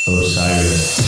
Osiris.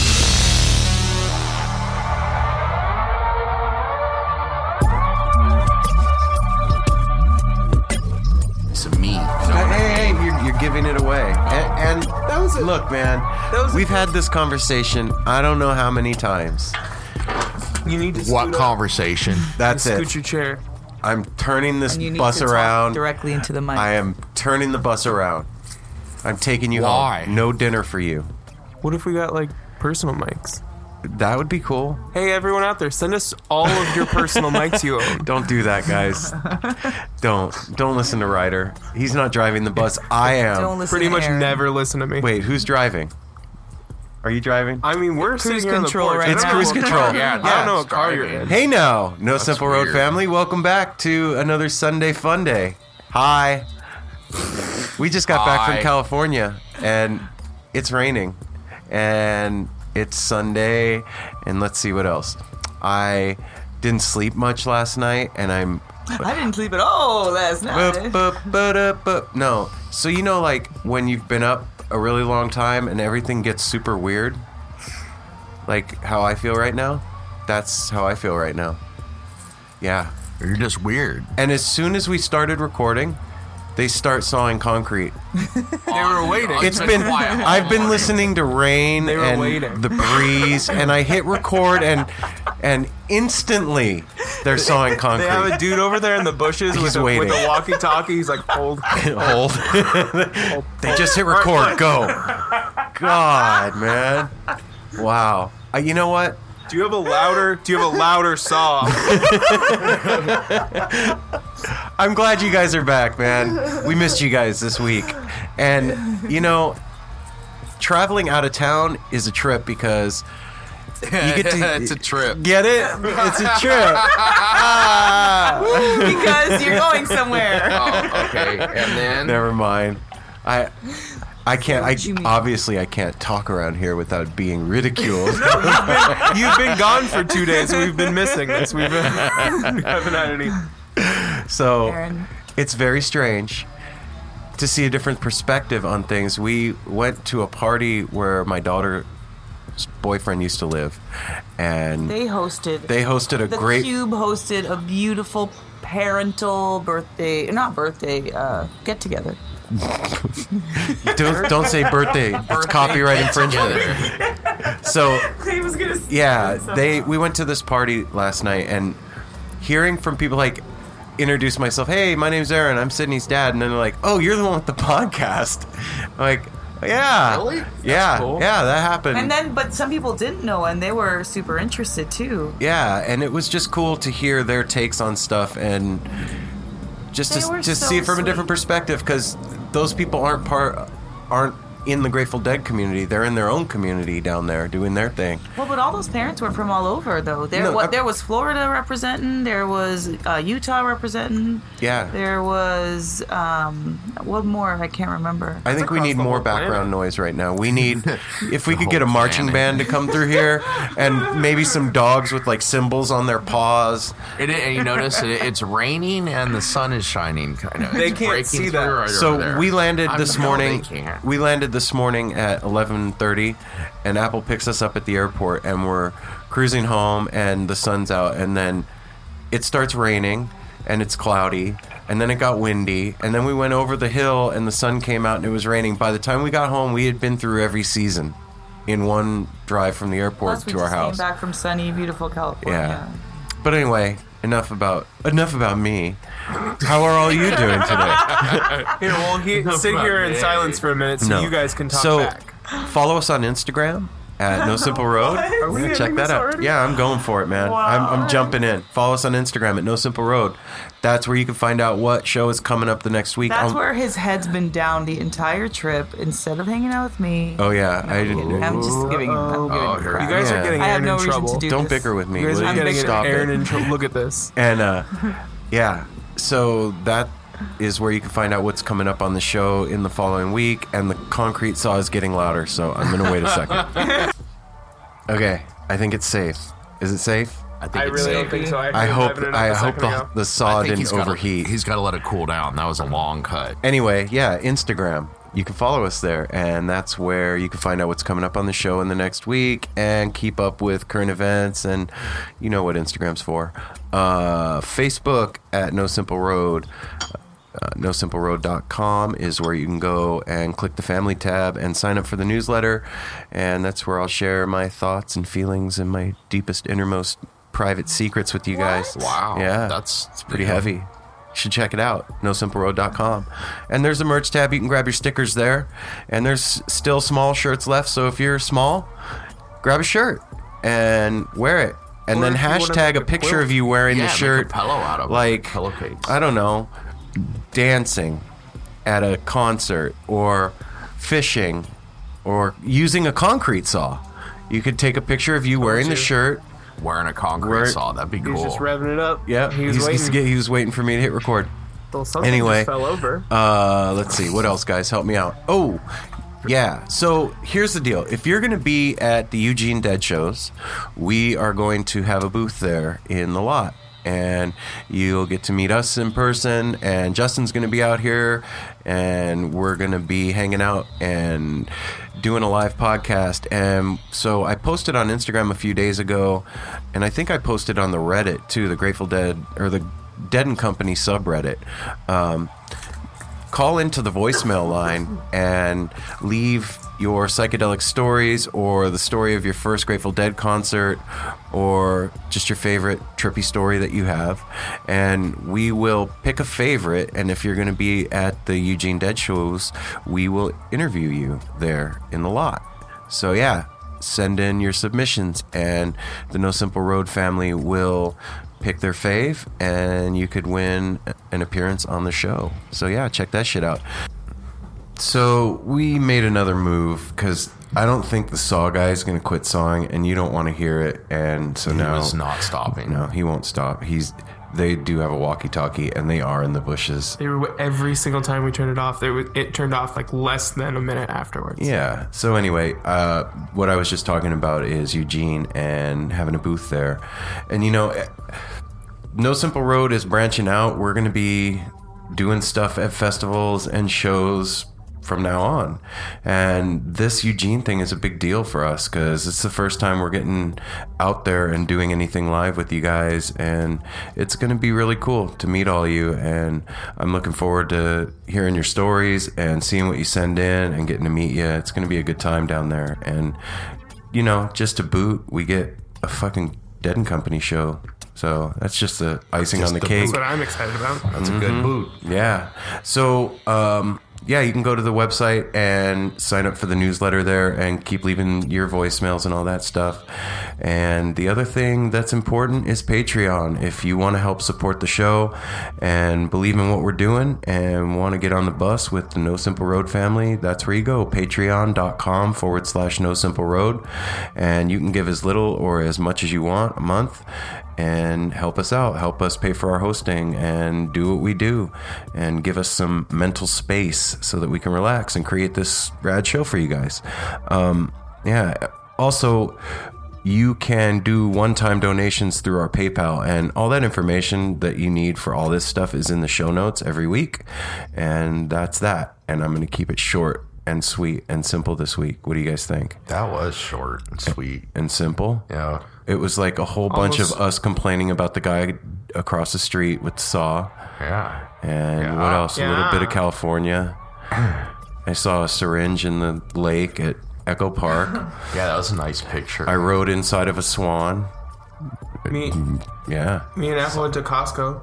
It's me. Hey, you're giving it away. And That was it. look, man, we've had this conversation I don't know how many times. You need to What conversation? That's scoot it. your chair. I'm turning this And you need bus to talk around. directly into the mic. I am turning the bus around. I'm taking you Why? home. No dinner for you. What if we got like personal mics? That would be cool. Hey, everyone out there, send us all of your personal mics you own. Don't do that, guys. Don't listen to Ryder. He's not driving the bus. I am. Don't listen Pretty to much Aaron. never listen to me. Wait, who's driving? Are you driving? I mean, we're Cruise sitting here on the control porch. right I It's don't cruise know what control. car- Yeah, I don't know what it's car you're driving. in. Hey now, No That's Simple Road weird. family. Welcome back to another Sunday Fun Day. Hi. We just got back Hi. from California and it's raining and it's Sunday and let's see what else. I didn't sleep much last night and I'm I didn't sleep at all last night. no. So you know like when you've been up a really long time and everything gets super weird? Like how I feel right now? That's how I feel right now. Yeah. You're just weird. And as soon as we started recording, they start sawing concrete. They were waiting. It's been I've been listening to rain They were and waiting. the breeze and I hit record and instantly they're sawing They have a concrete. dude over there in the bushes He's with a waiting. walkie-talkie. He's like, hold. Hold. They just hit record. Go. God, man. Wow. You know what? Do you have a louder saw? I'm glad you guys are back, man. We missed you guys this week. And, you know, traveling out of town is a trip because you get to... It's a trip. Get it? It's a trip. Because you're going somewhere. Oh, okay. And then Never mind. I can't. What you mean? Obviously I can't talk around here without being ridiculed. You've been gone for 2 days. We've been missing this. We haven't had any. So Aaron. it's very strange to see a different perspective on things. We went to a party where my daughter's boyfriend used to live, and They hosted a the great. Cube hosted a beautiful parental get together. Don't say birthday. It's copyright infringement. So He was gonna yeah, we went to this party last night, and hearing from people like introduce myself. Hey, my name's Aaron. I'm Sydney's dad, and then they're like, "Oh, you're the one with the podcast." I'm like, yeah, Really? yeah, cool. yeah, that happened. And then, but some people didn't know, and they were super interested too. Yeah, and it was just cool to hear their takes on stuff and just They were to so see it from a different sweet. perspective, because those people aren't in the Grateful Dead community. They're in their own community down there doing their thing. Well, but all those parents were from all over, though. No, There was Florida representing, there was Utah representing, Yeah. there was what more? I can't remember. I think we across need the more whole background planet. noise right now. We need, if we The could get a whole marching planet. band to come through here, and maybe some dogs with like symbols on their paws. and you notice it's raining and the sun is shining. Kind of. They It's can't breaking see through that. right over So there. we landed I this know morning. they can't. We landed this morning at 11:30, and Apple picks us up at the airport, and we're cruising home, and the sun's out, and then it starts raining, and it's cloudy, and then it got windy, and then we went over the hill, and the sun came out, and it was raining. By the time we got home, we had been through every season in one drive from the airport Plus, we to our just house. came back from sunny, beautiful California. Yeah. But anyway, enough about me. How are all you doing today? Here, we'll sit here in silence for a minute so No. you guys can talk So, back. follow us on Instagram at No Simple Road. Are we Yeah, check ending that this out. already? Yeah, I'm going for it, man. I'm jumping in. Follow us on Instagram at No Simple Road. That's where you can find out what show is coming up the next week. That's where his head's been down the entire trip. Instead of hanging out with me, Oh yeah, I'm just giving. I'm giving Oh, you here crap. You guys Yeah. are getting I have Aaron no in reason trouble. to do don't this. bicker with me. You guys will are you? getting Stop Aaron it. in trouble. Look at this. And yeah, so that is where you can find out what's coming up on the show in the following week. And the concrete saw is getting louder, so I'm gonna wait a second. Okay, I think it's safe. Is it safe? I think I it's really don't safe. think so. I hope revving it up I a hope second ago. the saw I think didn't overheat. He's got to let it cool down. That was a long cut. Anyway, yeah, Instagram. you can follow us there, and that's where you can find out what's coming up on the show in the next week and keep up with current events, and you know what Instagram's for. Facebook at No Simple Road. NoSimpleRoad.com is where you can go and click the family tab and sign up for the newsletter, and that's where I'll share my thoughts and feelings and my deepest, innermost private secrets with you guys. Wow. Yeah, That's pretty heavy. You should check it out, NoSimpleRoad.com. And there's a merch tab. You can grab your stickers there, and there's still small shirts left, so if you're small, grab a shirt and wear it, and Or then if you wanna hashtag a make a picture quilt. of you wearing the make a shirt, pillow out of like pillowcase. I don't know, dancing at a concert or fishing or using a concrete saw. You could take a picture of you wearing the shirt. Wearing a concrete saw, that'd be He's cool. just revving it up. Yeah, he was waiting. he was waiting for me to hit record. Well, something Anyway, just fell over. Let's see. What else, guys? Help me out. Oh, yeah. So here's the deal. If you're going to be at the Eugene Dead shows, we are going to have a booth there in the lot. And you'll get to meet us in person. And Justin's going to be out here. And we're going to be hanging out and doing a live podcast. And so I posted on Instagram a few days ago. And I think I posted on the Reddit, too, the Grateful Dead, or the Dead and Company subreddit. Call into the voicemail line and leave your psychedelic stories or the story of your first Grateful Dead concert or just your favorite trippy story that you have. And we will pick a favorite. And if you're going to be at the Eugene Dead shows, we will interview you there in the lot. So yeah, send in your submissions and the No Simple Road family will pick their fave, and you could win an appearance on the show. So yeah, check that shit out. So we made another move because I don't think the Saw guy is going to quit sawing, and you don't want to hear it. And so He now was not stopping. No, he won't stop. They do have a walkie-talkie, and they are in the bushes. They were every single time we turned it off. It turned off like less than a minute afterwards. Yeah. So anyway, what I was just talking about is Eugene and having a booth there. And, you know, No Simple Road is branching out. We're going to be doing stuff at festivals and shows from now on. And this Eugene thing is a big deal for us because it's the first time we're getting out there and doing anything live with you guys. And it's going to be really cool to meet all you. And I'm looking forward to hearing your stories and seeing what you send in and getting to meet you. It's going to be a good time down there. And, you know, just to boot, we get a fucking Dead and Company show. So that's just the icing on the cake. That's what I'm excited about. That's a good boot. Yeah. So, yeah, you can go to the website and sign up for the newsletter there and keep leaving your voicemails and all that stuff. And the other thing that's important is Patreon. If you want to help support the show and believe in what we're doing and want to get on the bus with the No Simple Road family, that's where you go. Patreon.com/No Simple Road. And you can give as little or as much as you want a month and help us out, help us pay for our hosting and do what we do and give us some mental space so that we can relax and create this rad show for you guys. Yeah. Also, you can do one-time donations through our PayPal, and all that information that you need for all this stuff is in the show notes every week. And that's that. And I'm going to keep it short and sweet and simple this week. What do you guys think? That was short and sweet. And simple? Yeah. It was like a whole bunch of us complaining about the guy across the street with the saw. Yeah. And what else? A little bit of California. I saw a syringe in the lake at Echo Park. Yeah, that was a nice picture. I rode inside of a swan. Me Yeah. and Apple went to Costco.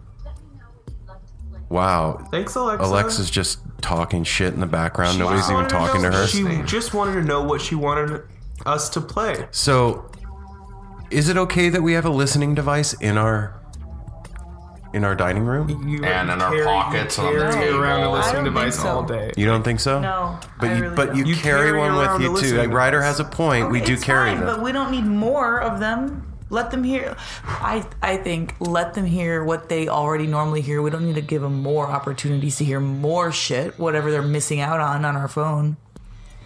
Wow. Thanks, Alexa. Alexa's just talking shit in the background. Nobody's She even wanted talking to know- her. She just wanted to know what she wanted us to play. So, is it okay that we have a listening device in our dining room? You And in our pockets on the carry around a table. listening I don't device think so. all day. You don't think so? No, But I you really but don't. you, You carry carry one around with a you too. listening Like Ryder device. has a point. We Okay, do it's carry fine, them. but we don't need more of them. Let them hear. I think let them hear what they already normally hear. We don't need to give them more opportunities to hear more shit, whatever they're missing out on our phone.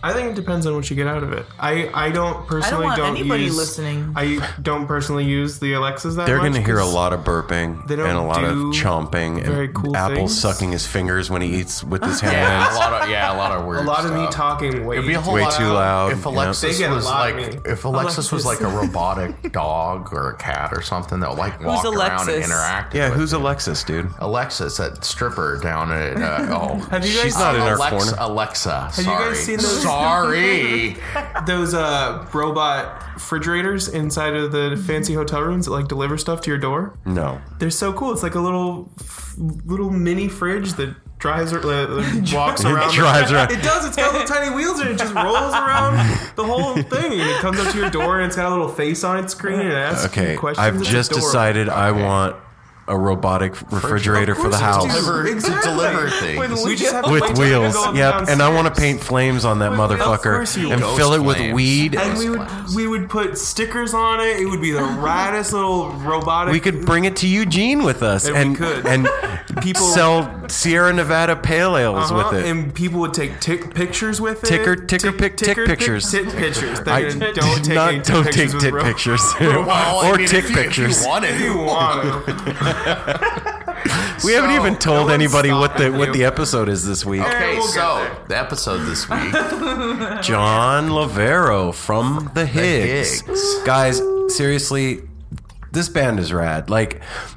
I think it depends on what you get out of it. I don't personally want anybody use, listening. I don't personally use the Alexas that They're much. going to hear a 'cause lot of burping they don't and a lot of do chomping very and cool Apple things. sucking his fingers when he eats with his Yeah, hands. a lot of weird A lot of me stuff. talking way It'd be a whole Way lot too of- loud, If you know? Alexis They get a was lot of like, me. if Alexis was like a robotic dog or a cat or something that like walk around and Alexis? interact. Yeah, with who's you. Alexis, dude? Alexis, that stripper down at Have you guys She's not in our corner. Alexa. you guys seen those- Sorry. those robot refrigerators inside of the fancy hotel rooms that like deliver stuff to your door? No. They're so cool. It's like a little mini fridge that drives or walks around. drives around. It does. It's got little tiny wheels and it just rolls around the whole thing. And it comes up to your door and it's got a little face on its screen and it asks Okay, you questions. I've It's just adorable. decided I want a robotic refrigerator for the house. To deliver things. We just have to With wait till we wheels, go up yep, and I want to downstairs. paint flames on that Of course motherfucker you and will. fill it with Ghost weed. And flames. we would put stickers on it. It would be the raddest little robotic. We could bring it to Eugene with us And we and could. and People- sell Sierra Nevada pale ales with it. and people would take pictures with it. Tick pictures. Tit pictures. I Don't take any don't take with tit ro- pictures Well, I or mean, tick if you pictures. wanted If you to. want to. We haven't even no told one's anybody what stopping the you. episode is this week. Okay, we'll get so there. the episode this week. John Lavero from the Higgs. Higgs. Guys, seriously, this band is rad. Like,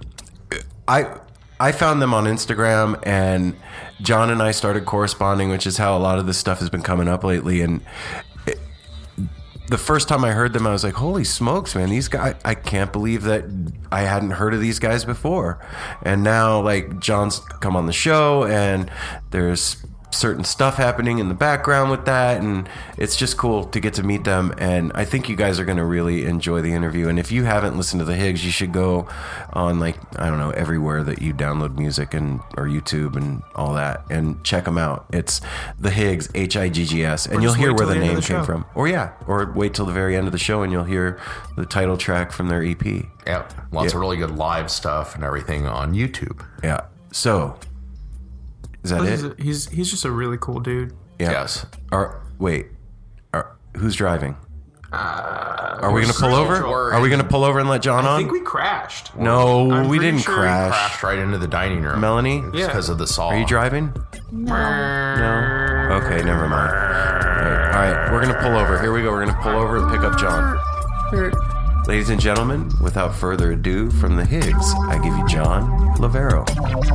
I found them on Instagram, and John and I started corresponding, which is how a lot of this stuff has been coming up lately. And the first time I heard them, I was like, holy smokes, man, these guys, I can't believe that I hadn't heard of these guys before. And now, like, John's come on the show, and there's certain stuff happening in the background with that, and it's just cool to get to meet them. And I think you guys are going to really enjoy the interview. And if you haven't listened to the Higgs, you should go on, like, I don't know, everywhere that you download music and or YouTube and all that, and check them out. It's the Higgs, Higgs, and you'll just hear wait where till the the end name of the came show. from. Or wait till the very end of the show, and you'll hear the title track from their EP. Yep, lots of really good live stuff and everything on YouTube. Yeah. So, is that it? He's just a really cool dude. Yeah. Yes. Who's driving? Are we going to pull over? we're Are we going to pull over and let John I on? think we crashed. No, I'm we pretty didn't sure we crash. Crashed right into the dining room. Melanie? Yeah. Because of the saw. Are you driving? No. Okay, never mind. All right, we're going to pull over. Here we go. We're going to pull over and pick up John. Ladies and gentlemen, without further ado, from the Higgs, I give you John Lavero.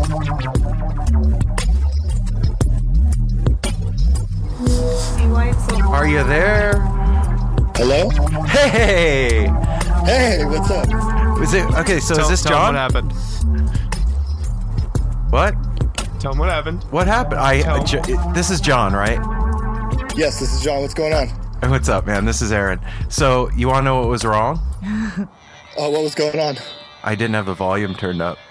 Are you there? Hello? Hey! Hey, what's up? Is it okay? So is this Tell him John? what happened. What? Tell him what happened. What happened? This is John, right? Yes, this is John. What's going on? What's up, man? This is Aaron. So you want to know what was wrong? Oh, what was going on? I didn't have the volume turned up.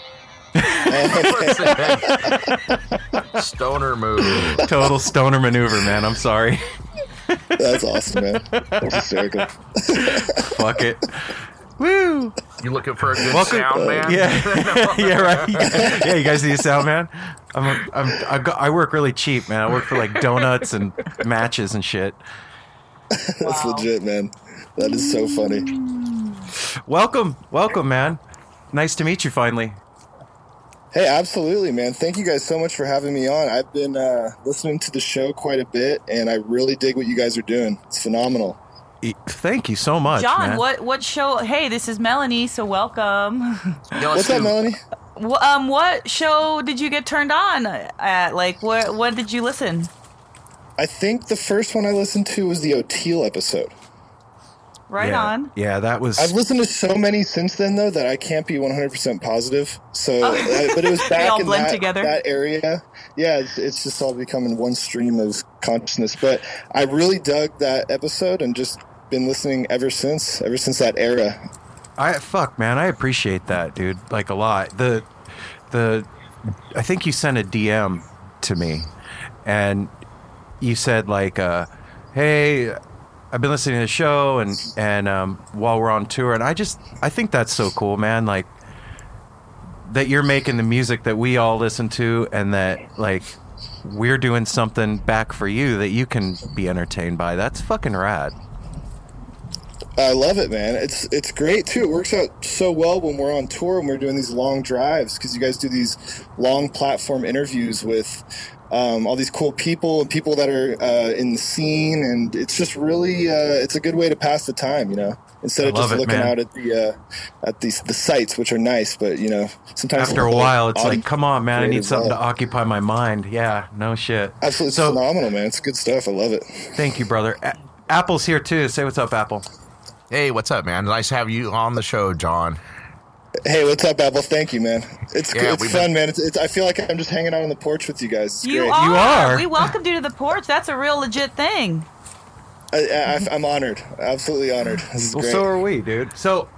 Stoner move. Total stoner maneuver, man. I'm sorry. That's awesome, man. That's hysterical. Fuck it. Woo! You looking for a good Welcome- sound, man? Yeah, yeah, right. Yeah, you guys need a sound man. I work really cheap, man. I work for like donuts and matches and shit. That's legit, man. That is so funny. Welcome, man. Nice to meet you finally. Hey, absolutely, man. Thank you guys so much for having me on. I've been listening to the show quite a bit, and I really dig what you guys are doing. It's phenomenal. Thank you so much, John, man. what show? Hey, this is Melanie. So welcome. What's up, Melanie? What show did you get turned on at? Like, what did you listen? I think the first one I listened to was the O'Teal episode. Right yeah. on. Yeah, that was. I've listened to so many since then, though, that I can't be 100% positive. So, but it was back all in blend together. that area. Yeah, it's just all becoming one stream of consciousness. But I really dug that episode and just been listening ever since that era. Fuck, man. I appreciate that, dude. Like a lot. I think you sent a DM to me, and you said like, "Hey, I've been listening to the show, and while we're on tour, and I think that's so cool, man. Like that you're making the music that we all listen to, and that like we're doing something back for you that you can be entertained by. That's fucking rad. I love it, man. It's great too. It works out so well when we're on tour and we're doing these long drives, because you guys do these long platform interviews with all these cool people and people that are in the scene, and it's just really it's a good way to pass the time, instead of just looking out at the sites, which are nice, but sometimes after a while it's like, come on, man, I need something to occupy my mind. Yeah, no shit. Absolutely. It's phenomenal, man. It's good stuff. I love it. Thank you, brother. Apple's here too. Say what's up, Apple. Hey, what's up, man? Nice to have you on the show, John. Hey, what's up, Apple? Thank you, man. It's fun, man. I feel like I'm just hanging out on the porch with you guys. It's you great. are. You are. We welcomed you to the porch. That's a real legit thing. I'm honored. Absolutely honored. This is great. So are we, dude. So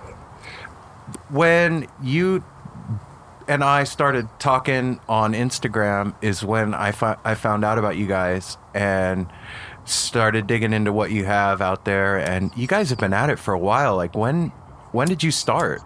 when you and I started talking on Instagram is when I found out about you guys and started digging into what you have out there. And you guys have been at it for a while. Like, when did you start?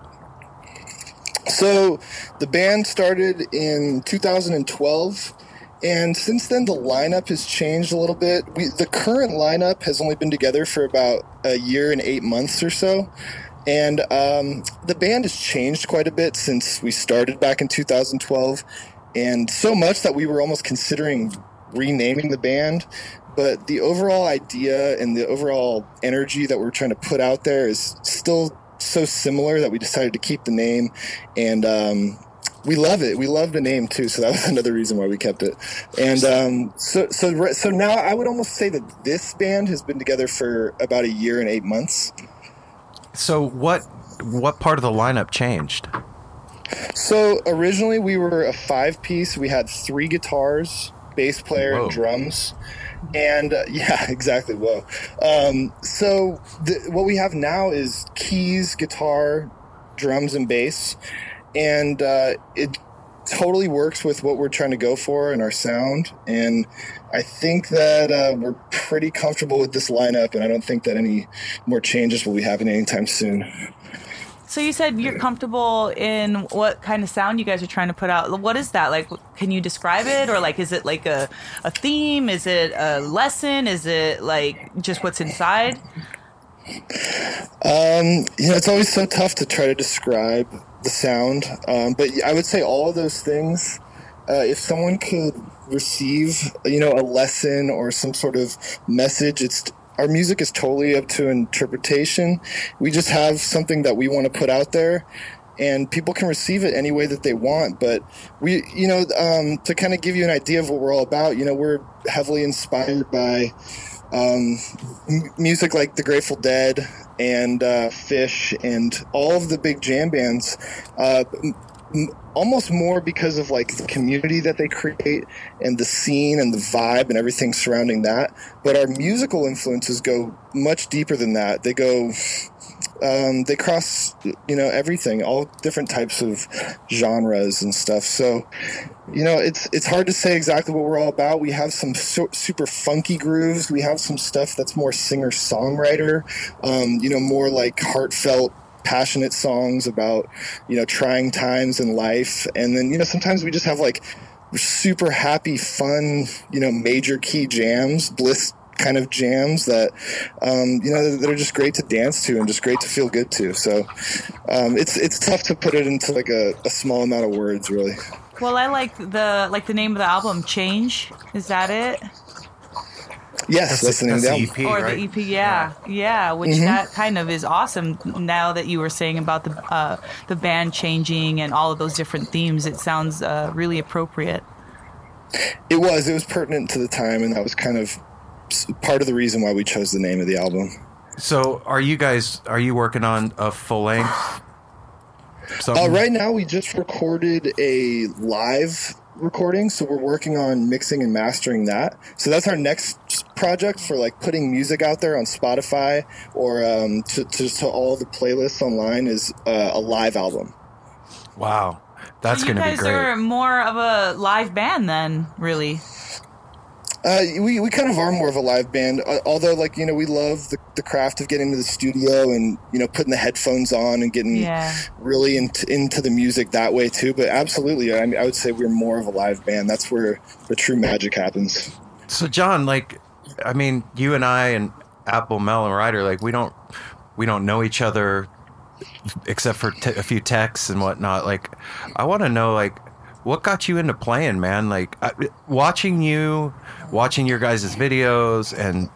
So the band started in 2012, and since then the lineup has changed a little bit. The current lineup has only been together for about a year and 8 months or so, and the band has changed quite a bit since we started back in 2012, and so much that we were almost considering renaming the band. But the overall idea and the overall energy that we're trying to put out there is still so similar that we decided to keep the name, and we love it. We love the name too, so that was another reason why we kept it. And so now I would almost say that this band has been together for about a year and 8 months. So what part of the lineup changed? So originally we were a 5-piece. We had 3 guitars, bass player, and drums. And yeah, exactly. Whoa. So what we have now is keys, guitar, drums, and bass. And it totally works with what we're trying to go for in our sound. And I think that we're pretty comfortable with this lineup, and I don't think that any more changes will be happening anytime soon. So you said you're comfortable in what kind of sound you guys are trying to put out. What is that? Like, can you describe it? Or like, is it like a theme? Is it a lesson? Is it like just what's inside? It's always so tough to try to describe the sound. But I would say all of those things, if someone could receive, a lesson or some sort of message, our music is totally up to interpretation. We just have something that we want to put out there, and people can receive it any way that they want. But we, to kind of give you an idea of what we're all about, we're heavily inspired by music like the Grateful Dead and Fish and all of the big jam bands. Almost more because of like the community that they create and the scene and the vibe and everything surrounding that. But our musical influences go much deeper than that. They go, they cross, everything, all different types of genres and stuff. So, it's hard to say exactly what we're all about. We have some super funky grooves. We have some stuff that's more singer-songwriter, more like heartfelt, passionate songs about trying times in life. And then sometimes we just have like super happy, fun, major key jams, bliss kind of jams that that are just great to dance to and just great to feel good to. So it's tough to put it into like a small amount of words, really. Well, I like the name of the album, Change. Is that it? Yes, that's the name of the album. EP, Or right? the EP, yeah. Which that kind of is awesome. Now that you were saying about the band changing and all of those different themes, it sounds really appropriate. It was pertinent to the time, and that was kind of part of the reason why we chose the name of the album. So are you working on a full length? Right now we just recorded a live recording, so we're working on mixing and mastering that. So that's our next project for like putting music out there on Spotify or to all the playlists online is a live album. Wow, that's going to be great. You guys are more of a live band then, really. We kind of are more of a live band, although, like, you know, we love the craft of getting to the studio and, you know, putting the headphones on and getting really into the music that way too. But absolutely, I mean, I would say we're more of a live band. That's where the true magic happens. So John, like, I mean, you and I and Apple, Mel, and Ryder, like, we don't know each other except for a few texts and whatnot. Like, I want to know, like, what got you into playing, man? Like, watching your guys' videos, and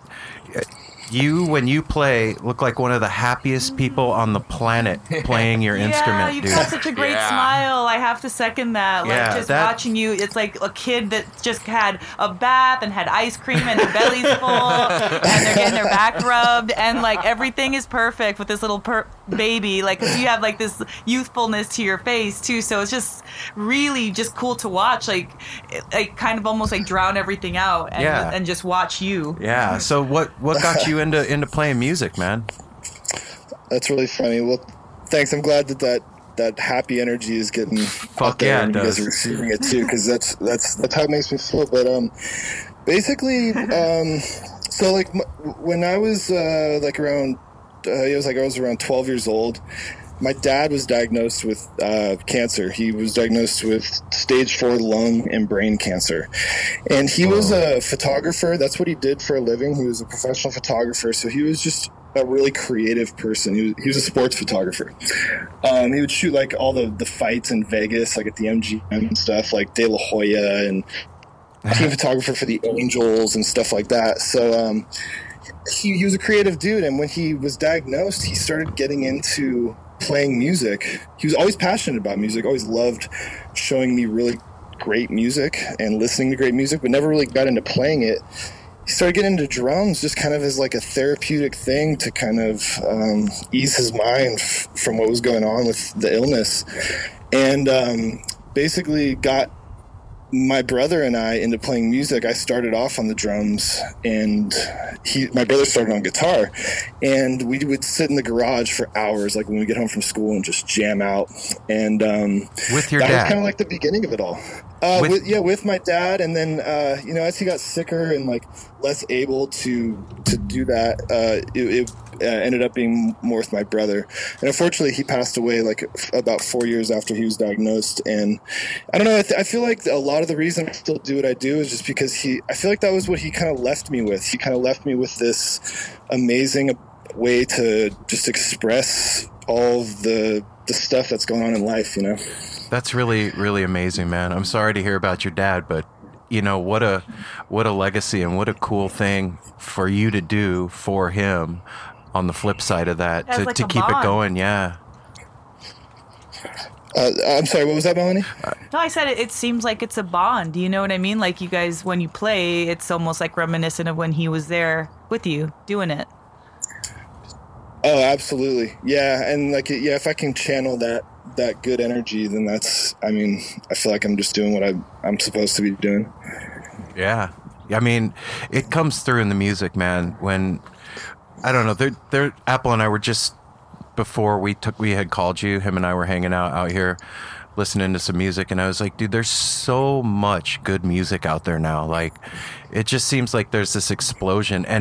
you, when you play, look like one of the happiest people on the planet playing your instrument, you've dude. got such a great smile. I have to second that. Like, watching you, it's like a kid that just had a bath and had ice cream and their belly's full and they're getting their back rubbed and, like, everything is perfect with this little baby. Like, 'cause you have, like, this youthfulness to your face too. So it's just really just cool to watch. Like, it kind of almost like drown everything out and just watch you. Yeah. So what got you into playing music, man? That's really funny. Well, thanks. I'm glad that happy energy is getting out there, and you guys are receiving it too, because that's how it makes me feel. But basically, so like when I was like around, I was around 12 years old. My dad was diagnosed with cancer. He was diagnosed with stage 4 lung and brain cancer. And he was a photographer. That's what he did for a living. He was a professional photographer. So he was just a really creative person. He was a sports photographer. He would shoot, like, all the fights in Vegas, like at the MGM and stuff, like De La Hoya, and team photographer for the Angels and stuff like that. So he was a creative dude. And when he was diagnosed, he started getting into playing music. He was always passionate about music, always loved showing me really great music and listening to great music, but never really got into playing it. He started getting into drums just kind of as like a therapeutic thing to kind of ease his mind from what was going on with the illness, and basically got my brother and I into playing music. I started off on the drums, and my brother started on guitar, and we would sit in the garage for hours, like when we get home from school, and just jam out. And with your that dad, was kind of like the beginning of it all. With my dad, and then you know, as he got sicker and like less able to do that, it ended up being more with my brother. And unfortunately, he passed away like about 4 years after he was diagnosed. And I don't know, I feel like a lot of the reason I still do what I do is just because I feel like that was what he kind of left me with. He kind of left me with this amazing way to just express all of the stuff that's going on in life, you know? That's really, really amazing, man. I'm sorry to hear about your dad, but you know, what a legacy and what a cool thing for you to do for him on the flip side of that, to keep it going. Yeah. I'm sorry, what was that, Melanie? No, I said it seems like it's a bond. You know what I mean? Like, you guys, when you play, it's almost like reminiscent of when he was there with you doing it. Oh, absolutely. Yeah. And like, yeah, if I can channel that good energy, then I feel like I'm just doing what I'm supposed to be doing. Yeah. I mean, it comes through in the music, man. When, I don't know, Apple and I were just, before we had called you, him and I were hanging out here listening to some music, and I was like, dude, there's so much good music out there now. Like, it just seems like there's this explosion, and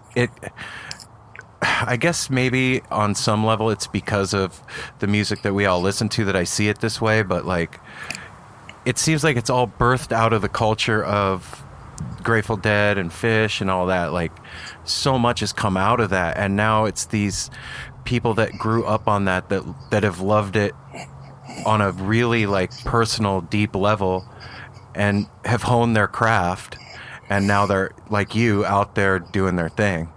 I guess maybe on some level it's because of the music that we all listen to that I see it this way, but like, it seems like it's all birthed out of the culture of Grateful Dead and Fish and all that. Like, so much has come out of that, and now it's these people that grew up on that have loved it on a really like personal, deep level, and have honed their craft, and now they're like you out there doing their thing.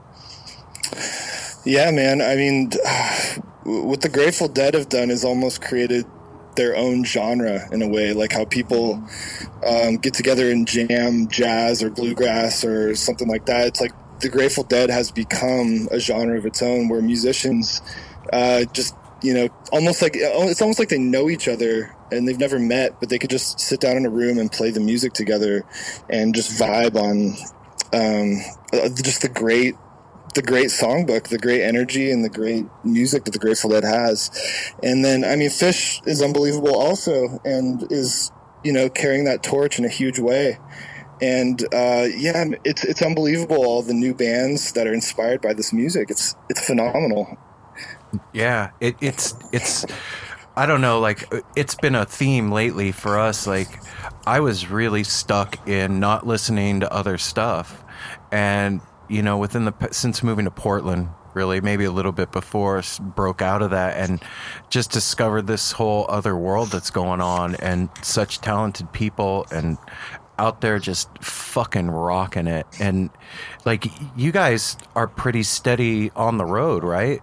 Yeah, man. I mean, what the Grateful Dead have done is almost created their own genre in a way, like how people get together and jam jazz or bluegrass or something like that. It's like the Grateful Dead has become a genre of its own, where musicians just, you know, it's almost like they know each other and they've never met, but they could just sit down in a room and play the music together and just vibe on just the great songbook, the great energy, and the great music that the Grateful Dead has. And then, I mean, Fish is unbelievable also, and is, you know, carrying that torch in a huge way. And yeah, it's unbelievable, all the new bands that are inspired by this music. It's phenomenal. Yeah, it's I don't know, like, it's been a theme lately for us. Like, I was really stuck in not listening to other stuff, and you know, since moving to Portland, really, maybe a little bit before, broke out of that and just discovered this whole other world that's going on, and such talented people and out there just fucking rocking it. And like, you guys are pretty steady on the road, right?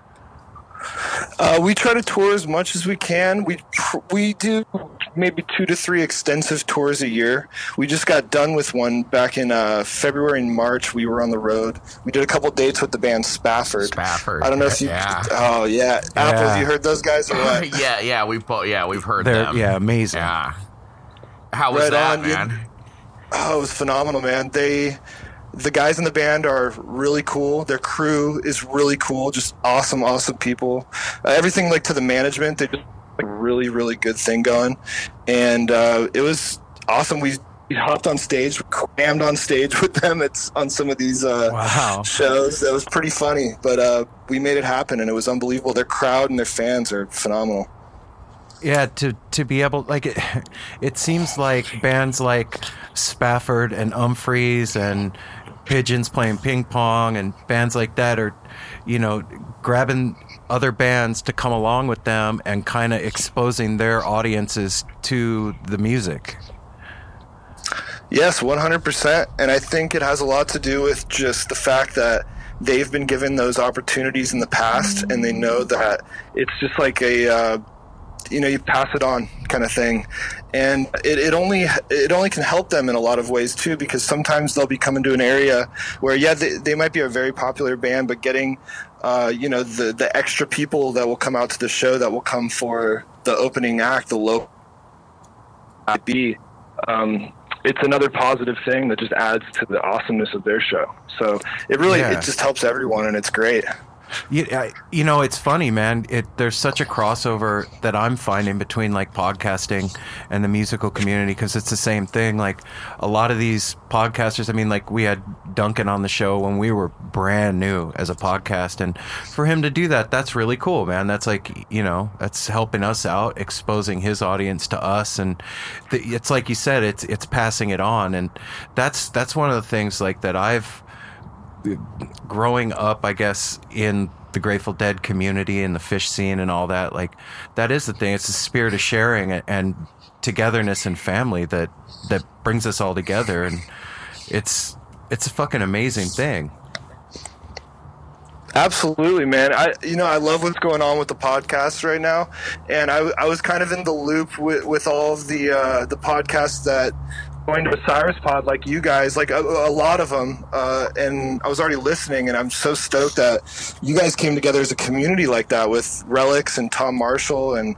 We try to tour as much as we can. We do maybe 2 to 3 extensive tours a year. We just got done with one back in February and March. We were on the road. We did a couple dates with the band Spafford. Spafford. I don't know if you. Yeah. Oh yeah, Apple. Have you heard those guys or what? yeah, we've heard them. Yeah, amazing. Yeah. How was Right that, on, man? Oh, it was phenomenal, man. The guys in the band are really cool. Their crew is really cool. Just awesome people. Everything, like, to the management, they just like, really, really good thing going. And it was awesome. We hopped on stage, crammed on stage with them on some of these shows. That was pretty funny, but we made it happen, and it was unbelievable. Their crowd and their fans are phenomenal. Yeah, to be able, like, it seems like bands like Spafford and Humphreys and Pigeons playing ping pong and bands like that are, you know, grabbing other bands to come along with them and kind of exposing their audiences to the music. Yes, 100%. And I think it has a lot to do with just the fact that they've been given those opportunities in the past, and they know that it's just like a you pass it on kind of thing. And it only can help them in a lot of ways too, because sometimes they'll be coming to an area where, yeah, they might be a very popular band, but getting the extra people that will come out to the show, that will come for the opening act, the local it's another positive thing that just adds to the awesomeness of their show. So it really it just helps everyone, and it's great. You know, it's funny, man. There's such a crossover that I'm finding between, like, podcasting and the musical community, because it's the same thing. Like, a lot of these podcasters, I mean, like, we had Duncan on the show when we were brand new as a podcast, and for him to do that, that's really cool, man. That's, like, you know, that's helping us out, exposing his audience to us, and it's like you said, it's passing it on, and that's one of the things, like, that I've growing up, I guess, in the Grateful Dead community and the Phish scene and all that, like, that is the thing. It's the spirit of sharing and togetherness and family that brings us all together, and it's a fucking amazing thing. Absolutely, man. I love what's going on with the podcast right now, and I was kind of in the loop with all of the podcasts that going to Osiris Pod, like you guys, like a lot of them, and I was already listening, and I'm so stoked that you guys came together as a community like that with Relics and Tom Marshall, and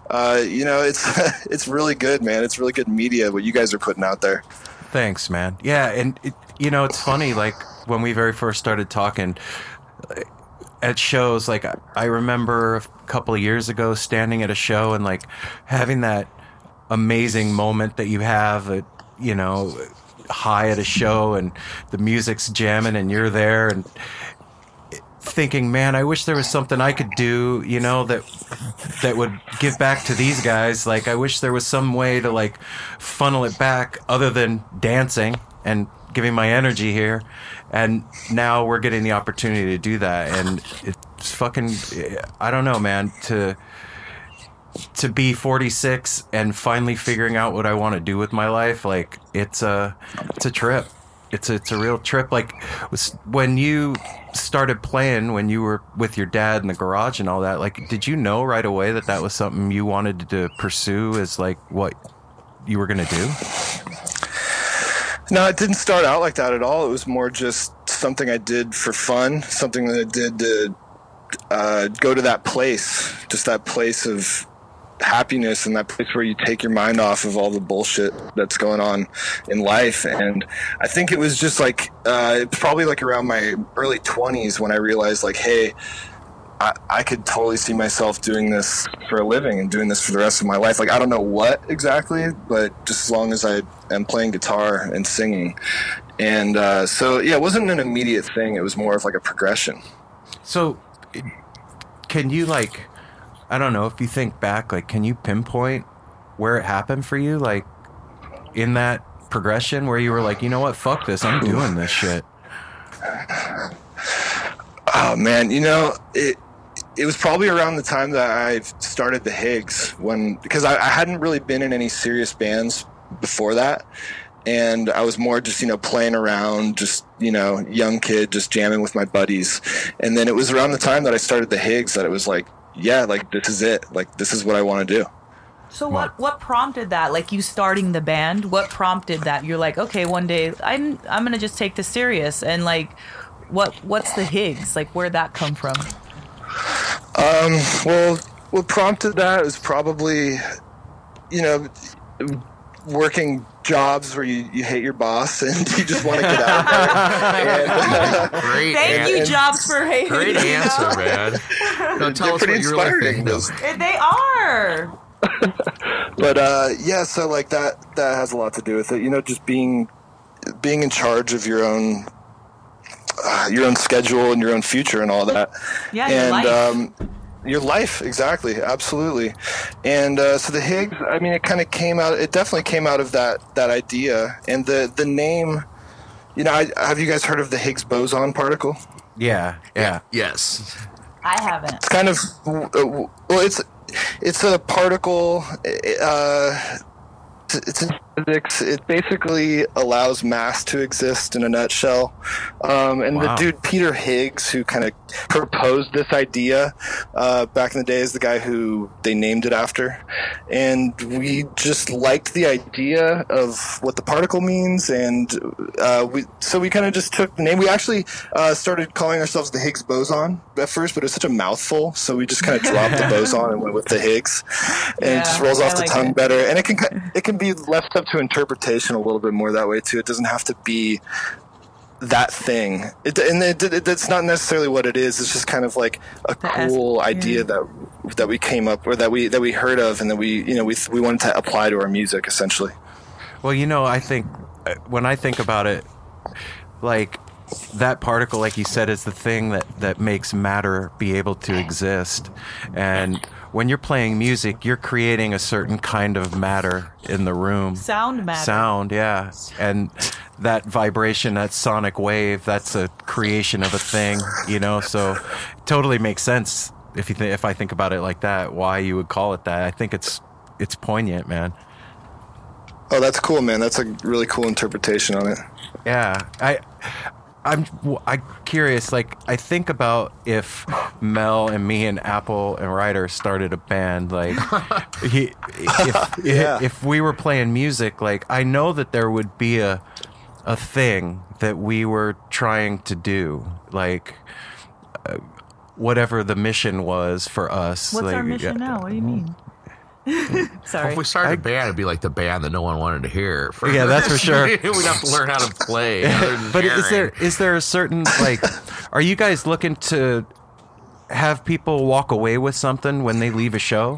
it's really good, man. It's really good media what you guys are putting out there. Thanks, man. Yeah, and it's funny, like, when we very first started talking at shows, like, I remember a couple of years ago standing at a show and, like, having that amazing moment that you have high at a show and the music's jamming and you're there and thinking, man, I wish there was something I could do, that would give back to these guys. Like, I wish there was some way to, like, funnel it back other than dancing and giving my energy here. And now we're getting the opportunity to do that. And it's fucking, I don't know, man, to be 46 and finally figuring out what I want to do with my life, like, it's a trip. It's a real trip. Like, when you started playing, when you were with your dad in the garage and all that, like, did you know right away that was something you wanted to pursue as, like, what you were going to do? No, it didn't start out like that at all. It was more just something I did for fun, something that I did to go to that place, just that place of happiness and that place where you take your mind off of all the bullshit that's going on in life. And I think it was just like it's probably like around my early 20s when I realized, like, hey, I could totally see myself doing this for a living and doing this for the rest of my life. Like, I don't know what exactly, but just as long as I am playing guitar and singing. And so, yeah, it wasn't an immediate thing. It was more of like a progression. So, can you, like, I don't know, if you think back, like, can you pinpoint where it happened for you? Like, in that progression where you were like, you know what, fuck this, I'm doing this shit. Oh, man, you know, it was probably around the time that I started the Higgs, because I hadn't really been in any serious bands before that. And I was more just, you know, playing around, just, you know, young kid, just jamming with my buddies. And then it was around the time that I started the Higgs that it was like, yeah, like, this is it. Like, this is what I want to do. So what prompted that? Like, you starting the band, what prompted that? You're like, okay, one day I'm going to just take this serious. And, like, what's the Higgs? Like, where'd that come from? Well, what prompted that was probably, you know, working jobs where you hate your boss and you just want to get out of there. Great. Thank you, Jobs, for hating. Great you answer, know? man. No, tell us what you're really thinking. They are. But yeah, so like that has a lot to do with it. You know, just being in charge of your own schedule and your own future and all that. Yeah, and your life. Your life, exactly, absolutely. And so the Higgs, I mean, it definitely came out of that idea. And the name, you know, have you guys heard of the Higgs boson particle? Yeah. Yes. I haven't. It's kind of, well, it's a particle, it's in physics. It basically allows mass to exist in a nutshell. And Wow. the dude Peter Higgs, who kind of proposed this idea back in the day, is the guy who they named it after. And we just liked the idea of what the particle means, and we kind of just took the name. We actually started calling ourselves the Higgs boson at first, but it was such a mouthful, so we just kind of dropped the boson and went with the Higgs, and it just rolls off the tongue better. And it can be left up to interpretation a little bit more that way too. It doesn't have to be that thing. It's not necessarily what it is. It's just kind of like a cool idea that we came up, or that we heard of, and that we wanted to apply to our music essentially. Well, you know, I think when I think about it, like, that particle, like you said, is the thing that makes matter be able to exist. And when you're playing music, you're creating a certain kind of matter in the room. Sound matter. Sound, yeah. And that vibration, that sonic wave, that's a creation of a thing, you know? So it totally makes sense if I think about it like that, why you would call it that. I think it's poignant, man. Oh, that's cool, man. That's a really cool interpretation on it. Yeah. I'm curious, like, I think about if Mel and me and Apple and Ryder started a band, like, if we were playing music, like, I know that there would be a thing that we were trying to do, like, whatever the mission was for us. What's like, our mission now? What do you mean? Sorry. Well, if we started a band, it'd be like the band that no one wanted to hear. Yeah, that's for sure. We'd have to learn how to play. But is there a certain, like, are you guys looking to have people walk away with something when they leave a show?